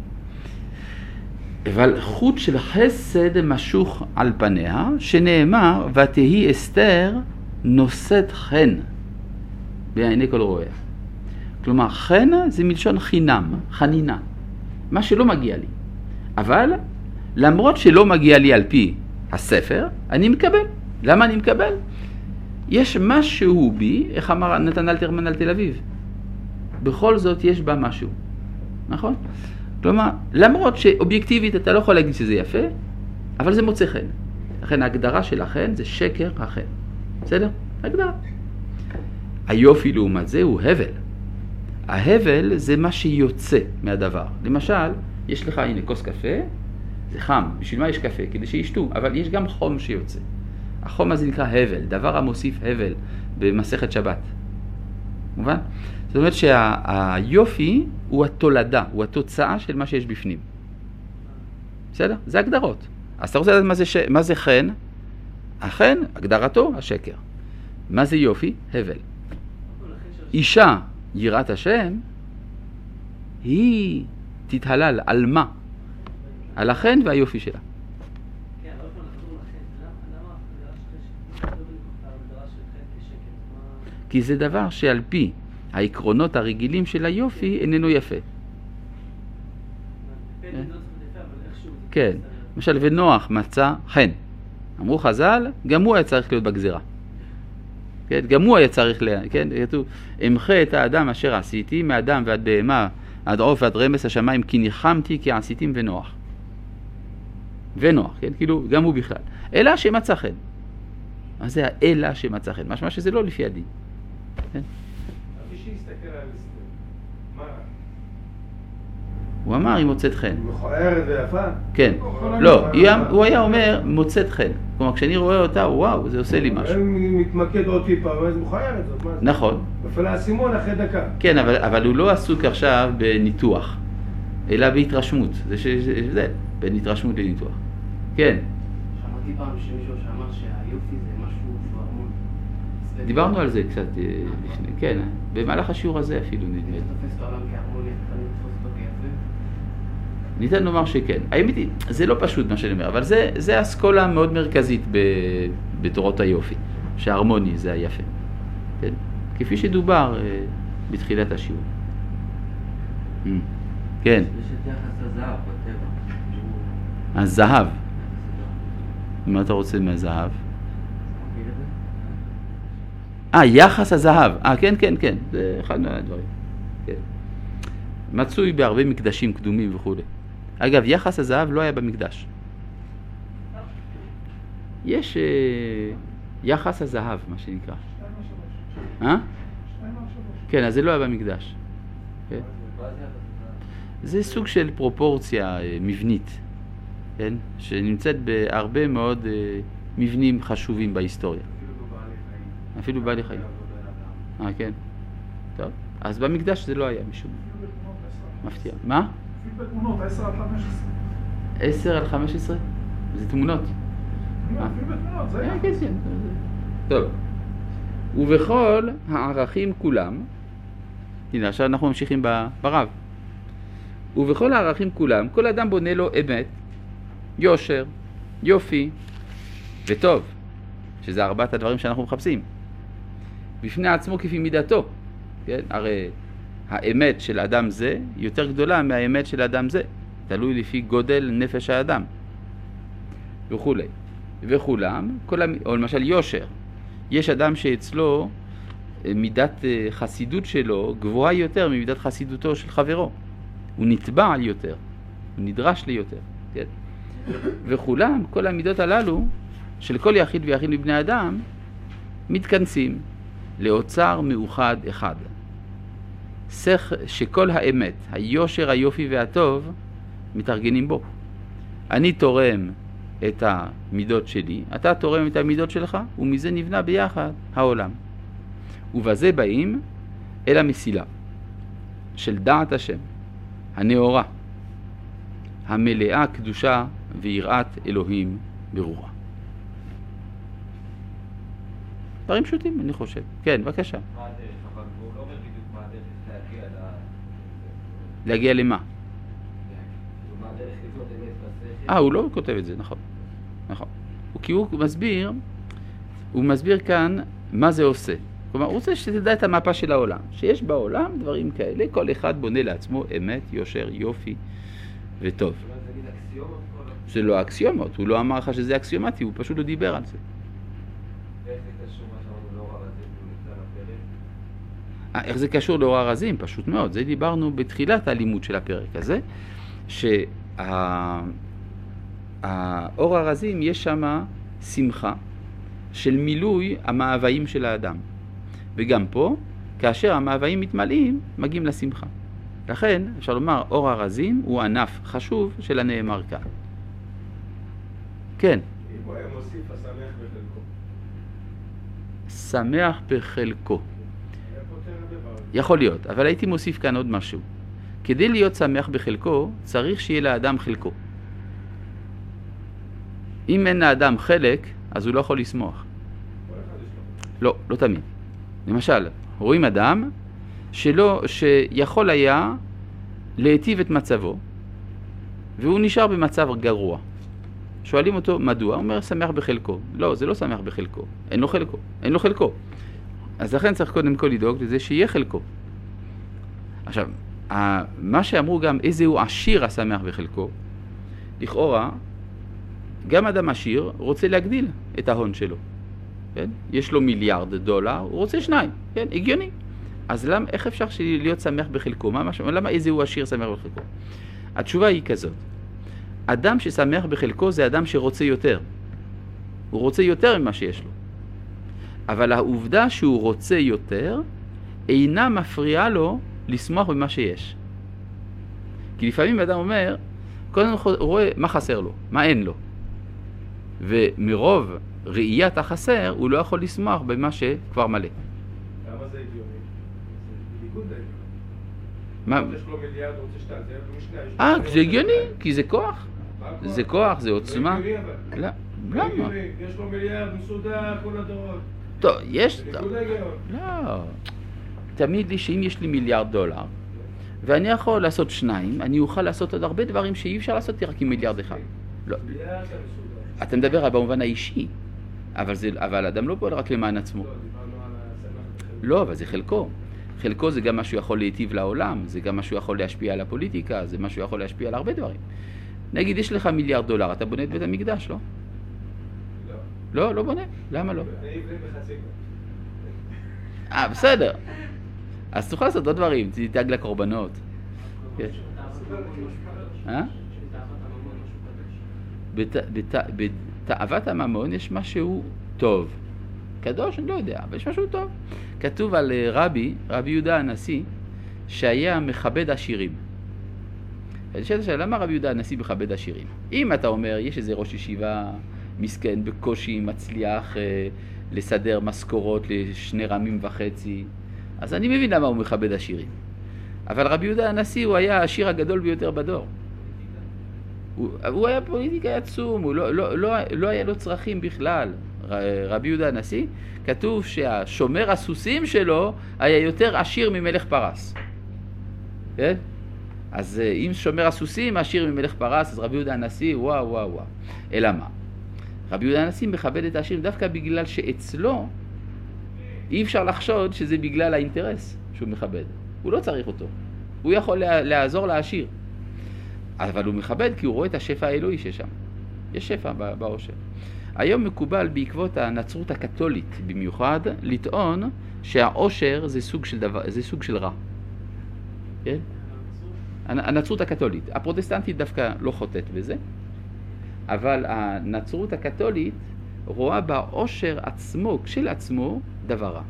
אבל חוט של חסד משוך על פניה, שנאמר, ותהי אסתר נושאת חן בעיני כל רואיה. כלומר, חן זה מלשון חינם, חנינה, מה שלא מגיע לי. אבל, למרות שלא מגיע לי על פי הספר, אני מקבל. למה אני מקבל? יש משהו בי, איך אמר נתן אלתרמן על תל אביב, בכל זאת יש בה משהו. נכון? כלומר, למרות שאובייקטיבית אתה לא יכול להגיד שזה יפה, אבל זה מוצא חן. לכן ההגדרה של החן זה שקר החן. בסדר? הגדרה. היופי לעומת זה הוא הבל. ההבל זה מה שיוצא מהדבר. למשל, יש לך, הנה, כוס קפה, זה חם. בשביל מה יש קפה? כדי שישתו, אבל יש גם חום שיוצא. החום הזה נקרא הבל, דבר המוסיף הבל במסכת שבת. מובן? זאת אומרת שהיופי הוא התולדה, הוא התוצאה של מה שיש בפנים. בסדר? זה הגדרות. אז אתה רוצה לדעת מה זה, ש... מה זה חן? החן, הגדרתו, השקר. מה זה יופי? הבל. אישה, יראת השם, היא תתהלל על מה? על החן והיופי שלה. כי זה דבר שעל פי העקרונות הרגילים של היופי איננו יפה. כן, למשל ונוח מצא חן. אמרו חז"ל, גם הוא היה צריך להיות בגזירה. כן, גם הוא היה צריך, לה... כן, כתוב, אמחה את האדם אשר עשיתי, מאדם ועד בהמה, עד עוף ועד רמס השמיים, כי ניחמתי כי עשיתים ונוח. ונוח, כן? כאילו, גם הוא בכלל. אלא שמצא חן. מה זה האלא שמצא חן? משמע שזה לא לפי הדין. כן? מי שיסתכל על אסתר, מה? הוא אמר, היא מוצאת חן. היא מכוערת ויפה? כן. לא, הוא היה אומר, מוצאת חן. כלומר, כשאני רואה אותה, וואו, זה עושה לי משהו. הם מתמקד עוד טיפה, אבל זה מכוערת זאת, מה זה? נכון. נפלה הסימון אחרי דקה. כן, אבל, אבל הוא לא עסוק עכשיו בניתוח, אלא בהתרשמות. זה שזה, בין התרשמות לניתוח. כן. שמעתי פעם שמישהו שאמר שהיופי זה משהו שהוא הרמון. דיברנו על זה קצת לפני, כן, במהלך השיעור הזה אפילו נדמה. אתה תופס את העולם כהרמוני, אתה תתפוס אותו כיפה? ניתן לומר שכן. האמת היא, זה לא פשוט מה שאני אומר, אבל זה, זה אסכולה מאוד מרכזית ב, בתורות היופי, שההרמוני זה היפה. כן? כפי שדובר אה, בתחילת השיעור. Mm. כן. יש את יחס הזהב בטבע. הזהב. מה אתה רוצה מהזהב? אה, יחס הזהב. אה, כן, כן, כן. זה אחד מהדברים. כן. מצוי בהרבה מקדשים קדומים וכו'. אגב, יחס הזהב לא היה במקדש. יש אה, יחס הזהב, מה שנקרא. אה? כן, אז זה לא היה במקדש. כן? זה סוג של פרופורציה אה, מבנית, כן? שנמצאת בהרבה מאוד אה, מבנים חשובים בהיסטוריה. אפילו בעלי חיים. אה, כן. טוב. אז במקדש זה לא היה משום. מפתיע. מה? אפילו בתמונות, עשר עד חמש עשרה. עשר על חמש עשרה? זה תמונות. אפילו בתמונות, זה אה, היה. כן, כן. טוב. ובכל הערכים כולם, הנה, עכשיו אנחנו ממשיכים ברב. ובכל הערכים כולם, כל אדם בונה לו אמת, יושר, יופי וטוב, שזה ארבעת הדברים שאנחנו מחפשים. בפני עצמו כפי מידתו, כן? הרי האמת של אדם זה יותר גדולה מהאמת של אדם זה, תלוי לפי גודל נפש האדם וכו'. וכולם, כל המ... או למשל יושר, יש אדם שאצלו מידת חסידות שלו גבוהה יותר ממידת חסידותו של חברו. הוא נתבע על יותר, הוא נדרש ליותר, כן? וכולם, כל המידות הללו של כל יחיד ויחיד מבני אדם מתכנסים לאוצר מאוחד אחד. שך שכל האמת, היושר, היופי והטוב מתארגנים בו. אני תורם את המידות שלי, אתה תורם את המידות שלך, ומזה נבנה ביחד העולם. ובזה באים אל המסילה של דעת השם, הנאורה, המלאה קדושה ויראת אלוהים ברורה. דברים פשוטים, אני חושב. כן, בבקשה. מה הדרך? אבל הוא לא אומר בדיוק מה הדרך להגיע ל... להגיע למה? מה הדרך לבנות אמת בשכל? אה, הוא לא כותב את זה, נכון. נכון. כי הוא מסביר, הוא מסביר כאן מה זה עושה. כלומר, הוא רוצה שתדע את המפה של העולם. שיש בעולם דברים כאלה, כל אחד בונה לעצמו אמת, יושר, יופי וטוב. זה נגיד אקסיומות? זה לא אקסיומות, הוא לא אמר לך שזה אקסיומטי, הוא פשוט לא דיבר על זה. ואיך זה קשור מה שאמרנו לאור הרזים שהוא נמצא לפרק? איך זה קשור לאור הרזים? פשוט מאוד. זה דיברנו בתחילת הלימוד של הפרק הזה, שהאור הרזים יש שם שמחה של מילוי המאוויים של האדם. וגם פה, כאשר המאוויים מתמלאים, מגיעים לשמחה. לכן, אפשר לומר, אור הרזים הוא ענף חשוב של הנאמר כאן. כן. אם הוא היה מוסיף השמח בחלקו. שמח בחלקו. היה פותר דבר. יכול להיות, אבל הייתי מוסיף כאן עוד משהו. כדי להיות שמח בחלקו, צריך שיהיה לאדם חלקו. אם אין לאדם חלק, אז הוא לא יכול לשמוח. כל אחד יש לו. לא, לא תמיד. למשל, רואים אדם שלא, שיכול היה להיטיב את מצבו, והוא נשאר במצב גרוע. שואלים אותו מדוע, הוא אומר שמח בחלקו. לא, זה לא שמח בחלקו, אין לו חלקו, אין לו חלקו. אז לכן צריך קודם כל לדאוג לזה שיהיה חלקו. עכשיו, מה שאמרו גם איזה הוא עשיר השמח בחלקו, לכאורה, גם אדם עשיר רוצה להגדיל את ההון שלו. כן? יש לו מיליארד דולר, הוא רוצה שניים, כן? הגיוני. אז למה, איך אפשר להיות שמח בחלקו? מה, למה איזה הוא עשיר שמח בחלקו? התשובה היא כזאת. אדם ששמח בחלקו זה אדם שרוצה יותר. הוא רוצה יותר ממה שיש לו. אבל העובדה שהוא רוצה יותר, אינה מפריעה לו לשמוח במה שיש. כי לפעמים אדם אומר, קודם הוא רואה מה חסר לו, מה אין לו. ומרוב ראיית החסר, הוא לא יכול לשמוח במה שכבר מלא. למה זה הגיוני? זה בניגוד להגיוני. מה? יש לו מיליארד, רוצה שתיים, זה משנה. אה, זה הגיוני, כי זה כוח. זה כוח, זה עוצמה. זה הגיוני אבל. לא, זה למה? הגיוני, יש לו מיליארד, מסודר, כל הדורות. טוב, יש... זה בניגוד להגיון. לא. תמיד לי שאם יש לי מיליארד דולר, ואני יכול לעשות שניים, אני אוכל לעשות עוד הרבה דברים שאי אפשר לעשות רק עם מיליארד אחד. לא. מיליארד זה מסודר. אתה מדבר במובן האישי, אבל, זה, אבל אדם לא פועל רק למען עצמו. לא, דיברנו על הסמך בחלק. לא, אבל זה חלקו. חלקו זה גם משהו יכול להיטיב לעולם, זה גם משהו יכול להשפיע על הפוליטיקה, זה משהו יכול להשפיע על הרבה דברים. נגיד, יש לך מיליארד דולר, אתה בונה את בית המקדש, לא? לא. לא, לא בונה. למה לא? אני אבנה בחצי. אה, בסדר. אז תוכל לעשות עוד דברים, תדאג לקורבנות. כן. אה? בתאוות הממון יש משהו טוב. קדוש, אני לא יודע, אבל יש משהו טוב. כתוב על רבי, רבי יהודה הנשיא, שהיה מכבד עשירים. אני חושבת שאלה, למה רבי יהודה הנשיא מכבד עשירים? אם אתה אומר, יש איזה ראש ישיבה מסכן, בקושי מצליח אה, לסדר משכורות לשני רמים וחצי, אז אני מבין למה הוא מכבד עשירים. אבל רבי יהודה הנשיא הוא היה העשיר הגדול ביותר בדור. הוא, הוא היה פוליטיקאי עצום, הוא לא, לא, לא, לא היה לו צרכים בכלל. רבי יהודה הנשיא, כתוב שהשומר הסוסים שלו היה יותר עשיר ממלך פרס. כן? אז אם שומר הסוסים עשיר ממלך פרס, אז רבי יהודה הנשיא, וואו וואו וואו. אלא מה? רבי יהודה הנשיא מכבד את העשיר דווקא בגלל שאצלו אי אפשר לחשוד שזה בגלל האינטרס שהוא מכבד. הוא לא צריך אותו. הוא יכול לעזור לעשיר. אבל הוא מכבד כי הוא רואה את השפע האלוהי ששם. יש שפע בעושר. היום מקובל בעקבות הנצרות הקתולית במיוחד לטעון שהעושר זה סוג של דבר, זה סוג של רע. כן? הנצרות הקתולית. הפרוטסטנטית דווקא לא חוטאת בזה, אבל הנצרות הקתולית רואה בעושר עצמו, כשלעצמו, דבר רע.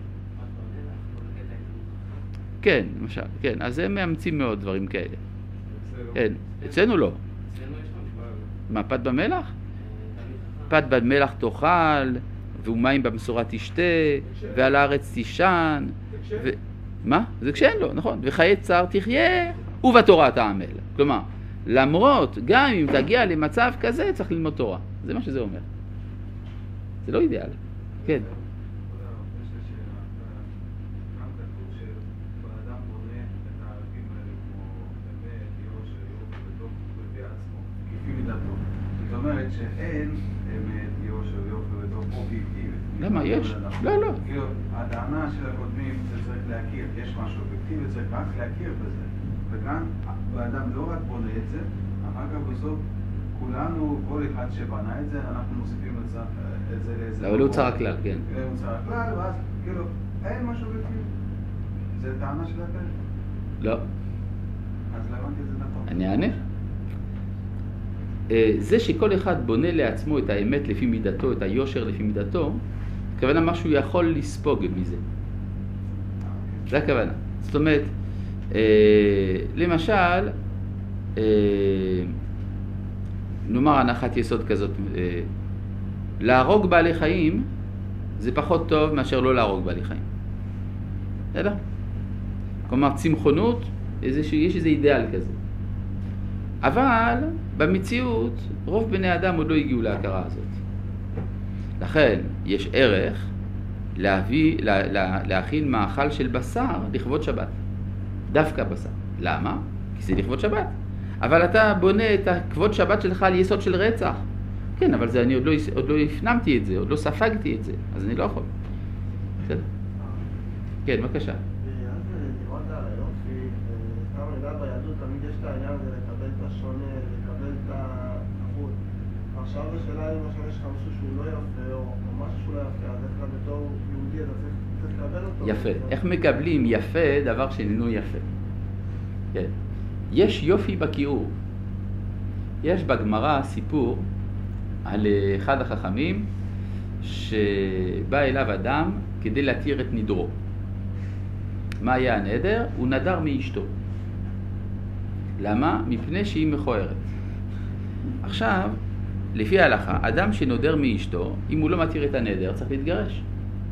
כן, למשל, כן, אז הם מאמצים מאוד דברים כאלה. כן, אצלנו לא. מה, פת במלח? פת במלח תאכל, ומים במשורה תשתה, ועל הארץ תישן. ו... מה? זה כשאין לו, נכון. וחיי צער תחיה, ובתורה תעמל. כלומר, למרות, גם אם תגיע למצב כזה, צריך ללמוד תורה. זה מה שזה אומר. זה לא אידיאל. כן. זאת אומרת שאין אמת, יושר, יופי ודור אובייקטיבי. למה? יש? לא, לא. כאילו, הטענה של הקודמים זה צריך להכיר, יש משהו אובייקטיבי, צריך רק להכיר בזה. וכאן, האדם לא רק בונה את זה, אחר כך בסוף כולנו, כל אחד שבנה את זה, אנחנו מוסיפים את זה לאיזה... אבל הוא צר הכלל, כן. הוא צר הכלל, ואז כאילו, אין משהו אובייקטיבי. זה טענה של הפרק? לא. אז לא הבנתי את זה נכון. אני אענה. זה שכל אחד בונה לעצמו את האמת לפי מידתו, את היושר לפי מידתו, הכוונה משהו יכול לספוג מזה. זה הכוונה. זאת אומרת, למשל, נאמר הנחת יסוד כזאת, להרוג בעלי חיים זה פחות טוב מאשר לא להרוג בעלי חיים. בסדר? כלומר, צמחונות, יש איזה אידאל כזה. אבל במציאות רוב בני אדם עוד לא הגיעו להכרה הזאת. לכן יש ערך להביא, לה, לה, להכין מאכל של בשר לכבוד שבת. דווקא בשר. למה? כי זה לכבוד שבת. אבל אתה בונה את הכבוד שבת שלך על יסוד של רצח. כן, אבל זה, אני עוד לא, עוד לא הפנמתי את זה, עוד לא ספגתי את זה, אז אני לא יכול. בסדר? כן, בבקשה. דיברת על היופי, וכמה מידע ביהדות תמיד יש את העניין הזה לקבל את השונה, לקבל את החוט. עכשיו השאלה אם עכשיו יש לך משהו שהוא לא יפה, או משהו שהוא לא יפה, אז איך בתור יהודי אתה צריך לקבל אותו? יפה. איך מקבלים יפה דבר שאיננו יפה? כן. יש יופי בכיעור. יש בגמרא סיפור על אחד החכמים שבא אליו אדם כדי להתיר את נדרו. מה היה הנדר? הוא נדר מאשתו. למה? מפני שהיא מכוערת. עכשיו, לפי ההלכה, אדם שנודר מאשתו, אם הוא לא מתיר את הנדר, צריך להתגרש.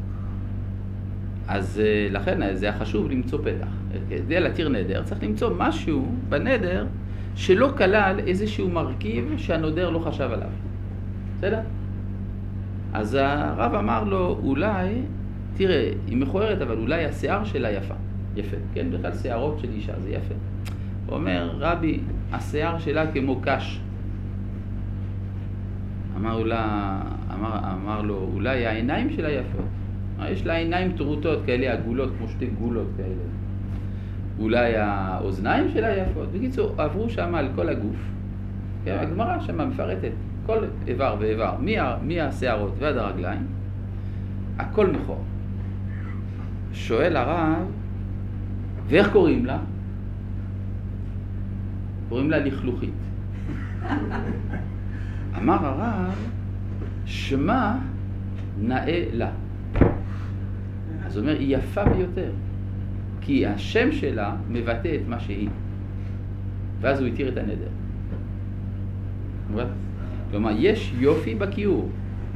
אז לכן זה חשוב למצוא פתח. כדי להתיר נדר, צריך למצוא משהו בנדר שלא כלל איזשהו מרכיב שהנודר לא חשב עליו. בסדר? אז הרב אמר לו, אולי, תראה, היא מכוערת, אבל אולי השיער שלה יפה. יפה, כן? בכלל שיערות של אישה, זה יפה. הוא אומר, רבי, השיער שלה כמו קש. אמר, לה, אמר, אמר לו, אולי העיניים שלה יפות. יש לה עיניים טרוטות כאלה, עגולות, כמו שתי גולות כאלה. אולי האוזניים שלה יפות. בקיצור, עברו שם על כל הגוף. הגמרא שם מפרטת. כל איבר ואיבר, מהשערות ועד הרגליים, הכל מכוער. שואל הרב, ואיך קוראים לה? קוראים לה לכלוכית. אמר הרב, שמה נאה לה. אז הוא אומר, היא יפה ביותר, כי השם שלה מבטא את מה שהיא. ואז הוא התיר את הנדר. כלומר, יש יופי בכיעור.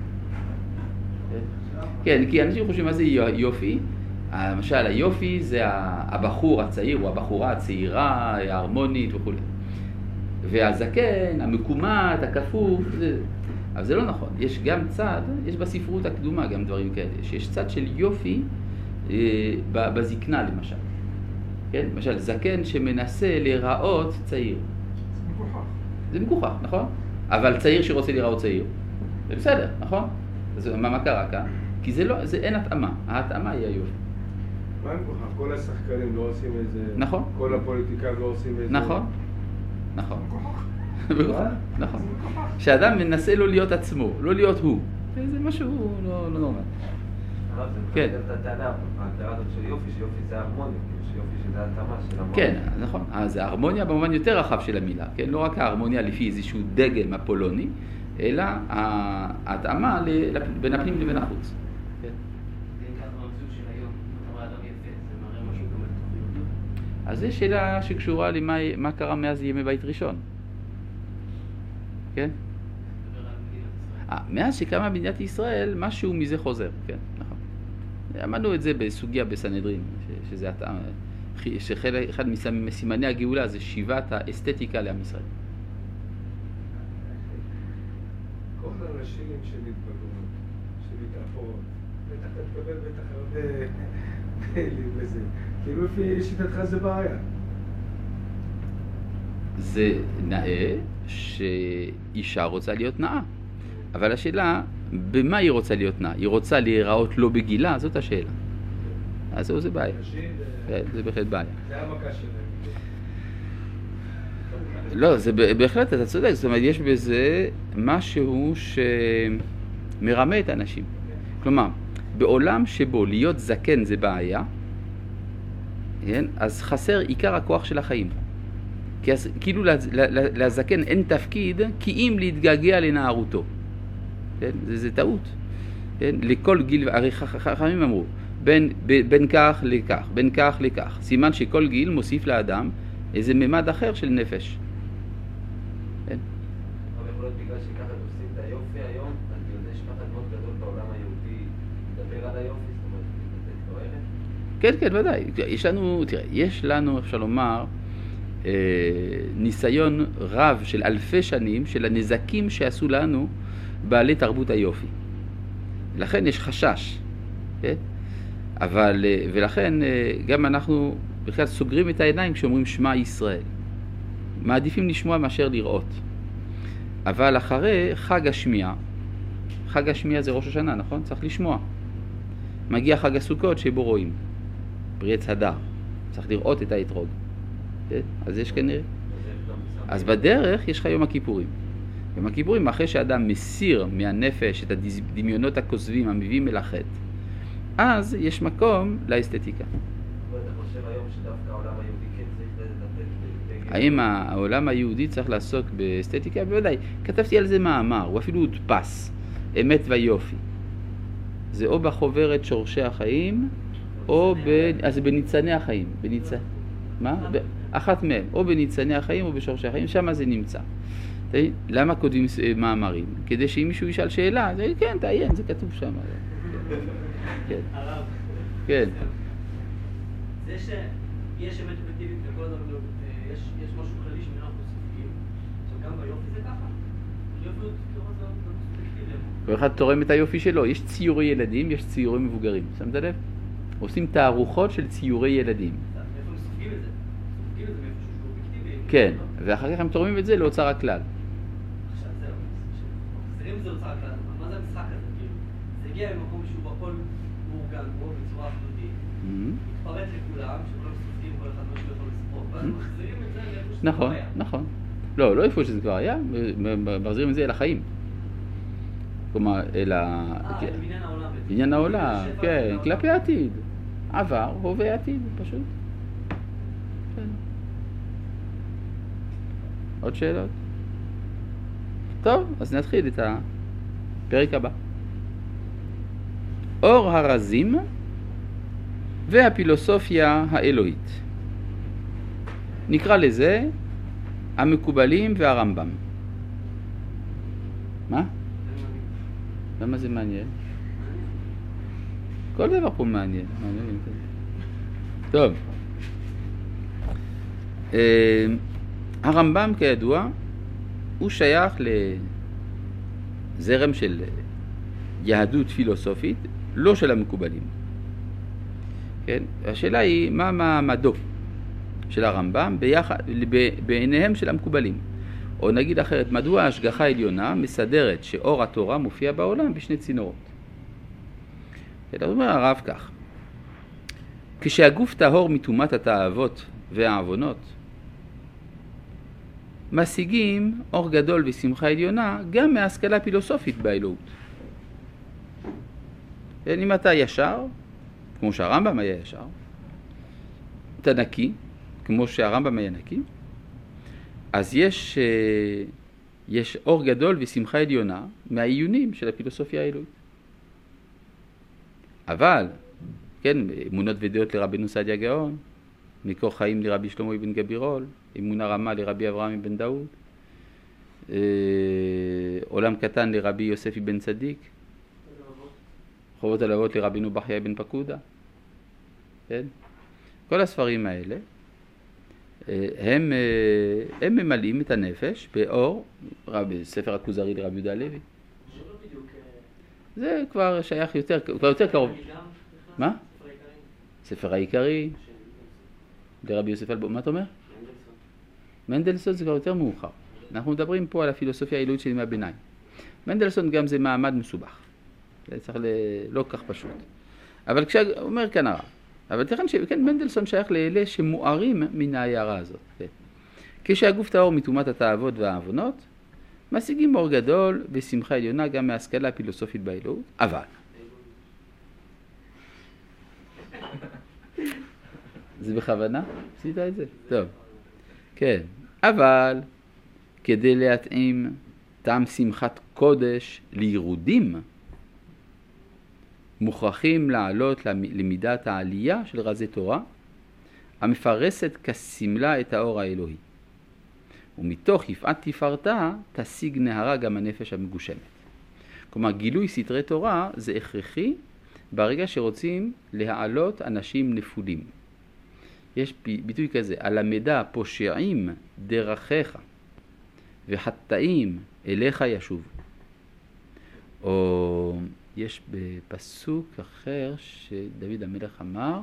כן, כי אנשים חושבים מה זה יופי. למשל, היופי זה הבחור הצעיר, או הבחורה הצעירה, ההרמונית וכו'. והזקן, המקומט, הכפוף, זה... אבל זה לא נכון. יש גם צד, יש בספרות הקדומה גם דברים כאלה, שיש צד של יופי אה, בזקנה למשל. כן? למשל, זקן שמנסה להיראות צעיר. זה מגוחך. זה מגוחך, נכון? אבל צעיר שרוצה להיראות צעיר, זה בסדר, נכון? אז מה, מה קרה כאן? כי זה לא, זה אין התאמה. ההתאמה היא היופי. מה מגוחך? כל השחקנים לא עושים את זה. נכון. כל הפוליטיקאים לא עושים את זה. נכון. נכון. מגוחך. נכון. שאדם מנסה לא להיות עצמו, לא להיות הוא. זה משהו לא נורמל. הרב, זה כן. מבטא את הטענה, ההגדרה הזאת של יופי, שיופי זה הרמוניה, שיופי שזה התאמה של המוניה. כן, נכון. אז ההרמוניה במובן יותר רחב של המילה, כן? לא רק ההרמוניה לפי איזשהו דגם אפולוני, אלא ההתאמה בין הפנים לבין החוץ. כן. זה נקרא במציאות של היום, אתה רואה אדם יפה, זה מראה משהו גם על תוכניות. אז זו שאלה שקשורה למה מה קרה מאז ימי בית ראשון. כן? 아, מאז שקמה מדינת ישראל, משהו מזה חוזר, כן, נכון. אמרנו את זה בסוגיה בסנהדרין, ש- שזה התאם, שאחד מסימני הגאולה זה שיבת האסתטיקה לעם ישראל. כל האנשים שמתבגרות, שמתאפרות, בטח אתה תקבל בטח הרבה מיילים וזה. כאילו לפי שיטתך זה בעיה. זה נאה שאישה רוצה להיות נאה. אבל השאלה, במה היא רוצה להיות נאה? היא רוצה להיראות לא בגילה? זאת השאלה. אז זהו, זה בעיה. זה בהחלט בעיה. זה המכה שלהם. לא, זה בהחלט, אתה צודק. זאת אומרת, יש בזה משהו שמרמה את האנשים. כלומר, בעולם שבו להיות זקן זה בעיה, אז חסר עיקר הכוח של החיים. כי כאילו לזקן אין תפקיד, כי אם להתגעגע לנערותו. כן? זה, זה טעות. כן? לכל גיל, הרי חכמים אמרו, בין, בין כך לכך, בין כך לכך. סימן שכל גיל מוסיף לאדם איזה ממד אחר של נפש. כן? אבל יכול להיות בגלל שככה עושים את היופי היום, אז יש פחד מאוד גדול בעולם היהודי לדבר על היופי, זאת אומרת, לתת תועלת? כן, כן, ודאי. יש לנו, תראה, יש לנו, אפשר לומר, אה, ניסיון רב של אלפי שנים של הנזקים שעשו לנו בעלי תרבות היופי. לכן יש חשש, כן? אבל, ולכן גם אנחנו בכלל סוגרים את העיניים כשאומרים שמע ישראל. מעדיפים לשמוע מאשר לראות. אבל אחרי חג השמיע, חג השמיע זה ראש השנה, נכון? צריך לשמוע. מגיע חג הסוכות שבו רואים, פרי עץ הדר. צריך לראות את האתרוג. כן? אז יש כנראה. אז בדרך יש לך יום הכיפורים. יום הכיפורים, אחרי שאדם מסיר מהנפש את הדמיונות הכוזבים המביאים אל החטא, אז יש מקום לאסתטיקה. אתה חושב היום שדווקא העולם היהודי כן צריך לתת דגל האם העולם היהודי צריך לעסוק באסתטיקה? בוודאי. כתבתי על זה מאמר, הוא אפילו הודפס, אמת ויופי. זה או בחוברת שורשי החיים, או ב... אז בניצני החיים. בניצ... מה? ב... אחת מהם, או בניצני החיים או בשורשי החיים, שם זה נמצא. למה כותבים מאמרים? כדי שאם מישהו ישאל שאלה, זה כן, תעיין, זה כתוב שם. כן. הרב. כן. זה שיש אמת אובייקטיבית וכל הזמן יש משהו כללי שמנו אנחנו סופגים. עכשיו גם ביופי זה ככה? יופי הוא אובייקטיבי. כל אחד תורם את היופי שלו. יש ציורי ילדים, יש ציורי מבוגרים. שמת לב? עושים תערוכות של ציורי ילדים. איפה הם סופגים את זה? סופגים את זה מאיפה שהוא אובייקטיבי. כן, ואחר כך הם תורמים את זה לאוצר הכלל. עכשיו זהו, מחזירים את זה לאוצר הכלל. מה זה המשחק הזה? כאילו, זה הגיע ממקום שהוא הכל מאורגן פה בצורה אחרותית. מתפרט לכולם, שכולם סופגים כל אחד מה שהוא יכול לספור, ואז מחזירים את זה לאיפה שזה כבר היה. נכון, נכון. לא, לא איפה שזה כבר היה, מחזירים את זה אל החיים. כלומר, אל ה... אה, בעניין העולם. בעניין העולם, כן, כלפי העתיד. עבר, הווה עתיד, פשוט. כן. עוד שאלות? טוב, אז נתחיל את הפרק הבא. אור הרזים והפילוסופיה האלוהית. נקרא לזה המקובלים והרמב"ם. מה? למה זה מעניין? כל דבר פה מעניין. מעניין. טוב. הרמב"ם כידוע הוא שייך לזרם של יהדות פילוסופית, לא של המקובלים. כן? השאלה היא מה מעמדו של הרמב"ם ביחד, בעיניהם של המקובלים. או נגיד אחרת, מדוע ההשגחה העליונה מסדרת שאור התורה מופיע בעולם בשני צינורות. זאת אומר הרב כך, כשהגוף טהור מטומאת התאוות והעוונות, משיגים אור גדול ושמחה עליונה גם מההשכלה הפילוסופית באלוהות. אם אתה ישר, כמו שהרמב"ם היה ישר, אתה נקי, כמו שהרמב"ם היה נקי, אז יש, יש אור גדול ושמחה עליונה מהעיונים של הפילוסופיה האלוהית. אבל, כן, אמונות ודעות לרבינו סעדיה גאון, מקור חיים לרבי שלמה אבן גבירול, אמונה רמה לרבי אברהם אבן דאוד, אה, עולם קטן לרבי יוסף אבן צדיק, חובות הלוות לרבינו בחיה אבן פקודה. כן? כל הספרים האלה, הם, הם ממלאים את הנפש באור, רבי, ספר הכוזרי לרבי יהודה הלוי. זה כבר שייך יותר, כבר יותר קרוב. מה? ספר העיקרי. לרבי יוסף אלבום, מה אתה אומר? מנדלסון זה כבר יותר מאוחר. אנחנו מדברים פה על הפילוסופיה האלוהית של ימי הביניים. מנדלסון גם זה מעמד מסובך. זה צריך ל... לא כך פשוט. אבל כשאומר כאן הרב, אבל תכן שכן מנדלסון שייך לאלה שמוארים מן העיירה הזאת. כן. כשהגוף טהור מטומאת התאוות והעוונות, משיגים אור גדול ושמחה עליונה גם מההשכלה הפילוסופית באלוהות, אבל זה בכוונה? עשית את זה? טוב. כן. אבל כדי להתאים טעם שמחת קודש לירודים, מוכרחים לעלות למידת העלייה של רזי תורה, המפרסת כסמלה את האור האלוהי. ומתוך יפעת תפארתה תשיג נהרה גם הנפש המגושמת. כלומר, גילוי סתרי תורה זה הכרחי ברגע שרוצים להעלות אנשים נפולים. יש ביטוי כזה, על המדע פושעים דרכיך וחטאים אליך ישוב. או יש בפסוק אחר שדוד המלך אמר,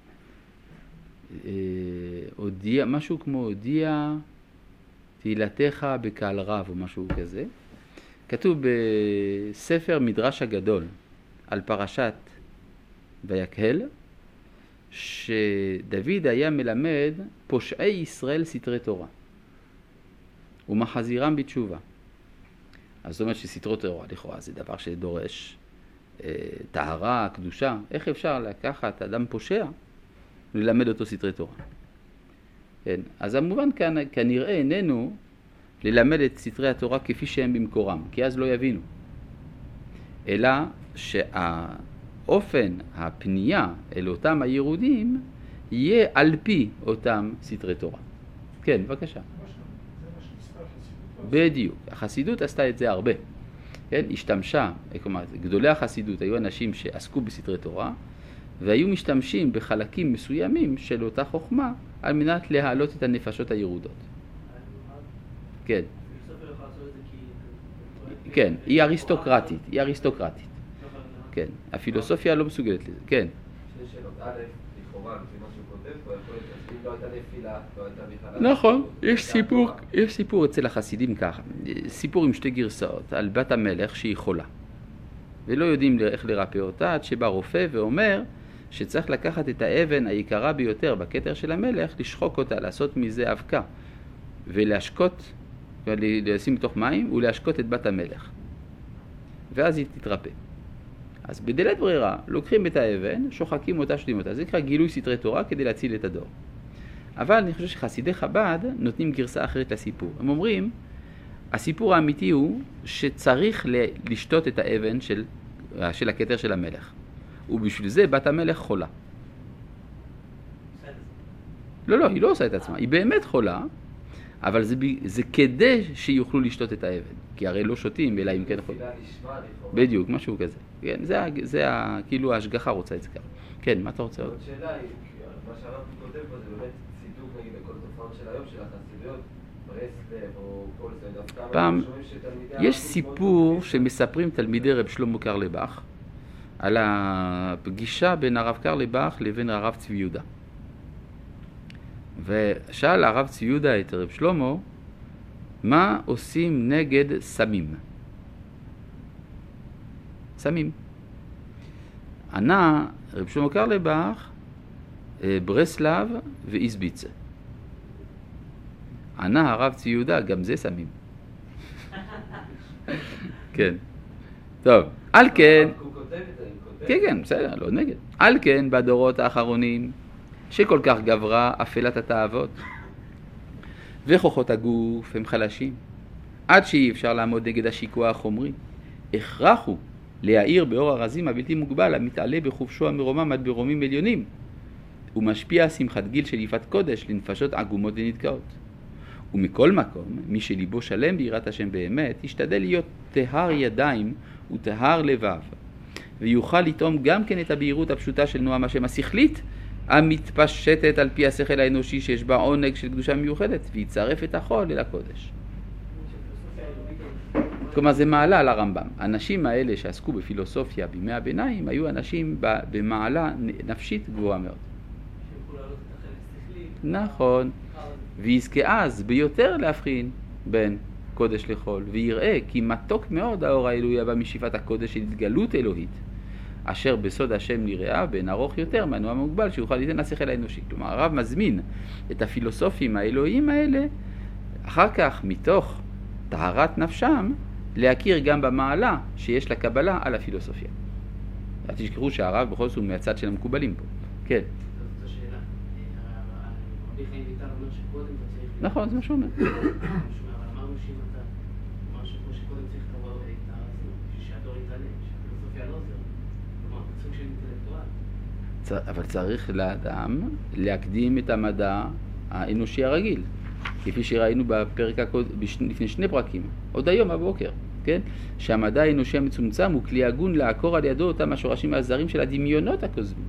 הודיע, משהו כמו הודיע תהילתך בקהל רב או משהו כזה. כתוב בספר מדרש הגדול על פרשת ויקהל, שדוד היה מלמד פושעי ישראל סתרי תורה ומחזירם בתשובה. אז זאת אומרת שסתרות תורה לכאורה זה דבר שדורש אה, טהרה, קדושה. איך אפשר לקחת אדם פושע וללמד אותו סתרי תורה? כן, אז המובן כאן כנראה איננו ללמד את סתרי התורה כפי שהם במקורם, כי אז לא יבינו. אלא שהאופן הפנייה אל אותם הירודים יהיה על פי אותם סתרי תורה. כן, בבקשה. בדיוק. החסידות עשתה את זה הרבה. כן, השתמשה, כלומר, גדולי החסידות היו אנשים שעסקו בסתרי תורה, והיו משתמשים בחלקים מסוימים של אותה חוכמה על מנת להעלות את הנפשות הירודות. כן. כן, היא אריסטוקרטית, היא אריסטוקרטית. כן, הפילוסופיה לא מסוגלת לזה, כן. שתי שאלות, א', לכאורה, לפי מה שהוא כותב פה, יכול להיות שאם לא הייתה נפילה, לא הייתה בכלל... נכון, יש סיפור, יש סיפור אצל החסידים ככה, סיפור עם שתי גרסאות על בת המלך שהיא חולה. ולא יודעים איך לרפא אותה, עד שבא רופא ואומר שצריך לקחת את האבן היקרה ביותר בכתר של המלך, לשחוק אותה, לעשות מזה אבקה, ולהשקות, לשים בתוך מים ולהשקות את בת המלך. ואז היא תתרפא. אז בדלת ברירה לוקחים את האבן, שוחקים אותה, שותים אותה. זה נקרא גילוי סתרי תורה כדי להציל את הדור. אבל אני חושב שחסידי חב"ד נותנים גרסה אחרת לסיפור. הם אומרים, הסיפור האמיתי הוא שצריך לשתות את האבן של, של הכתר של המלך. ובשביל זה בת המלך חולה. לא, לא, היא לא עושה את עצמה. היא באמת חולה, אבל זה, זה כדי שיוכלו לשתות את האבן. כי הרי לא שותים, אלא אם כן חולה. בדיוק, משהו כזה. כן, זה, זה כאילו ההשגחה רוצה את זה ככה. כן, מה אתה רוצה עוד? עוד שאלה היא, מה שהרב כותב פה זה באמת צידוק נגיד לכל תופעות של היום של החסידויות, ברסלב או כל זה, דווקא פעם, יש סיפור שמספרים תלמידי רב שלמה קרליבך על הפגישה בין הרב קרליבך לבין הרב צבי יהודה. ושאל הרב צבי יהודה את רב שלמה, מה עושים נגד סמים? סמים. ענה רב שלמה קרליבך, ברסלב ואיזביצה. ענה הרב צבי יהודה, גם זה סמים. כן. טוב, על כן... הוא כותב את זה, הוא כותב. כן, כן, בסדר, לא נגד. על כן, בדורות האחרונים, שכל כך גברה אפלת התאוות, וכוחות הגוף הם חלשים, עד שאי אפשר לעמוד נגד השיקוע החומרי, הכרחו להאיר באור הרזים הבלתי מוגבל המתעלה בחופשו המרומם עד ברומים עליונים, ומשפיע שמחת גיל של יפת קודש לנפשות עגומות ונתקעות. ומכל מקום, מי שליבו שלם ביראת השם באמת, ישתדל להיות טהר ידיים וטהר לבב, ויוכל לטעום גם כן את הבהירות הפשוטה של נועם השם השכלית, המתפשטת על פי השכל האנושי שיש בה עונג של קדושה מיוחדת, ויצרף את החול אל הקודש. כלומר, זה מעלה על הרמב"ם. האנשים האלה שעסקו בפילוסופיה בימי הביניים, היו אנשים במעלה נפשית גבוהה מאוד. נכון. ויזכה אז ביותר להבחין בין קודש לחול, ויראה כי מתוק מאוד האור האלוהי הבא משאיפת הקודש של התגלות אלוהית, אשר בסוד השם נראה בין ארוך יותר מהנועם המוגבל שיוכל ליתן לשכל האנושי. כלומר, הרב מזמין את הפילוסופים האלוהיים האלה, אחר כך מתוך טהרת נפשם, להכיר גם במעלה שיש לקבלה על הפילוסופיה. אל תשכחו שהרב בכל זאת הוא מהצד של המקובלים פה. כן. זאת השאלה. רבי חיים ויטל אומר שקודם אתה צריך... נכון, זה מה שהוא אומר. אבל אמרנו שאם אתה... משהו כמו שקודם צריך לבוא את הרזים, בשביל שהדור יתעלה, שהפילוסופיה לא עוזר. כלומר, זה סוג של אינטלקטואל. אבל צריך לאדם להקדים את המדע האנושי הרגיל. כפי שראינו בפרק הקוד... לפני שני פרקים. עוד היום בבוקר. כן? שהמדע האנושי המצומצם הוא כלי הגון לעקור על ידו אותם השורשים הזרים של הדמיונות הכוזבים.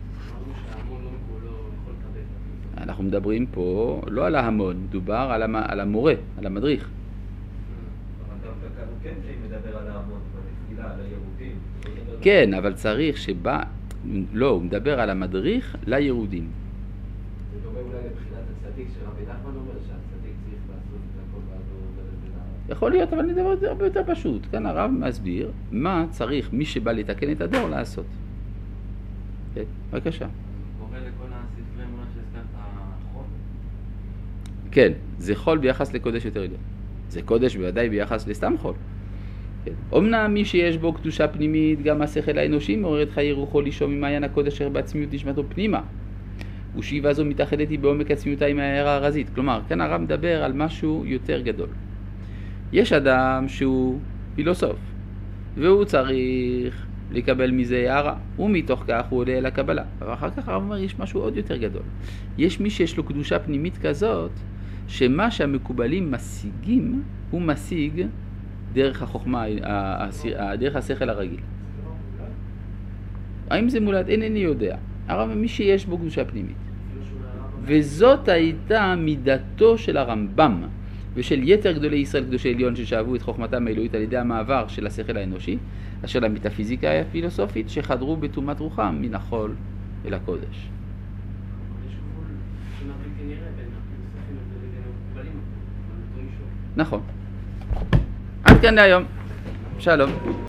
אנחנו מדברים פה לא על ההמון, מדובר על, המ... על המורה, על המדריך. אבל גם כאן הוא כן מדבר על ההמון, בתפילה, על הירודים. כן, אבל צריך שבא... לא, הוא מדבר על המדריך לירודים. זה דומה אולי לבחינת הצדיק שרבי נחמן אומר שהצדיק צריך לעשות את הכל ואז הוא עובר את זה. יכול להיות, אבל נדבר את זה הרבה יותר פשוט. כאן הרב מסביר מה צריך מי שבא לתקן את הדור לעשות. כן, בבקשה. קורא לכל הספרי אמונה שהזכרת חול? כן, זה חול ביחס לקודש יותר עליון. זה קודש בוודאי ביחס לסתם חול. כן. אמנם מי שיש בו קדושה פנימית, גם השכל האנושי מעורר את חיי רוחו לישום ממעיין הקודש אשר בעצמיות נשמתו פנימה. ושאיבה זו מתאחדת היא בעומק עצמיותה עם ההערה הרזית. כלומר, כאן הרב מדבר על משהו יותר גדול. יש אדם שהוא פילוסוף, והוא צריך לקבל מזה הערה, ומתוך כך הוא עולה אל הקבלה. אבל אחר כך הרב אומר, יש משהו עוד יותר גדול. יש מי שיש לו קדושה פנימית כזאת, שמה שהמקובלים משיגים, הוא משיג דרך החוכמה, דרך השכל הרגיל. האם זה מולד? אינני יודע. הרב מי שיש בו קדושה פנימית. וזאת הייתה מידתו של הרמב"ם ושל יתר גדולי ישראל קדושי עליון ששאבו את חוכמתם האלוהית על ידי המעבר של השכל האנושי, אשר למטאפיזיקה הפילוסופית שחדרו בתומת רוחם מן החול אל הקודש. יש גבול כמעט בלתי נראה בין הפילוסופים לבין המקובלים, אבל אותו אישור. נכון. עד כאן להיום. שלום.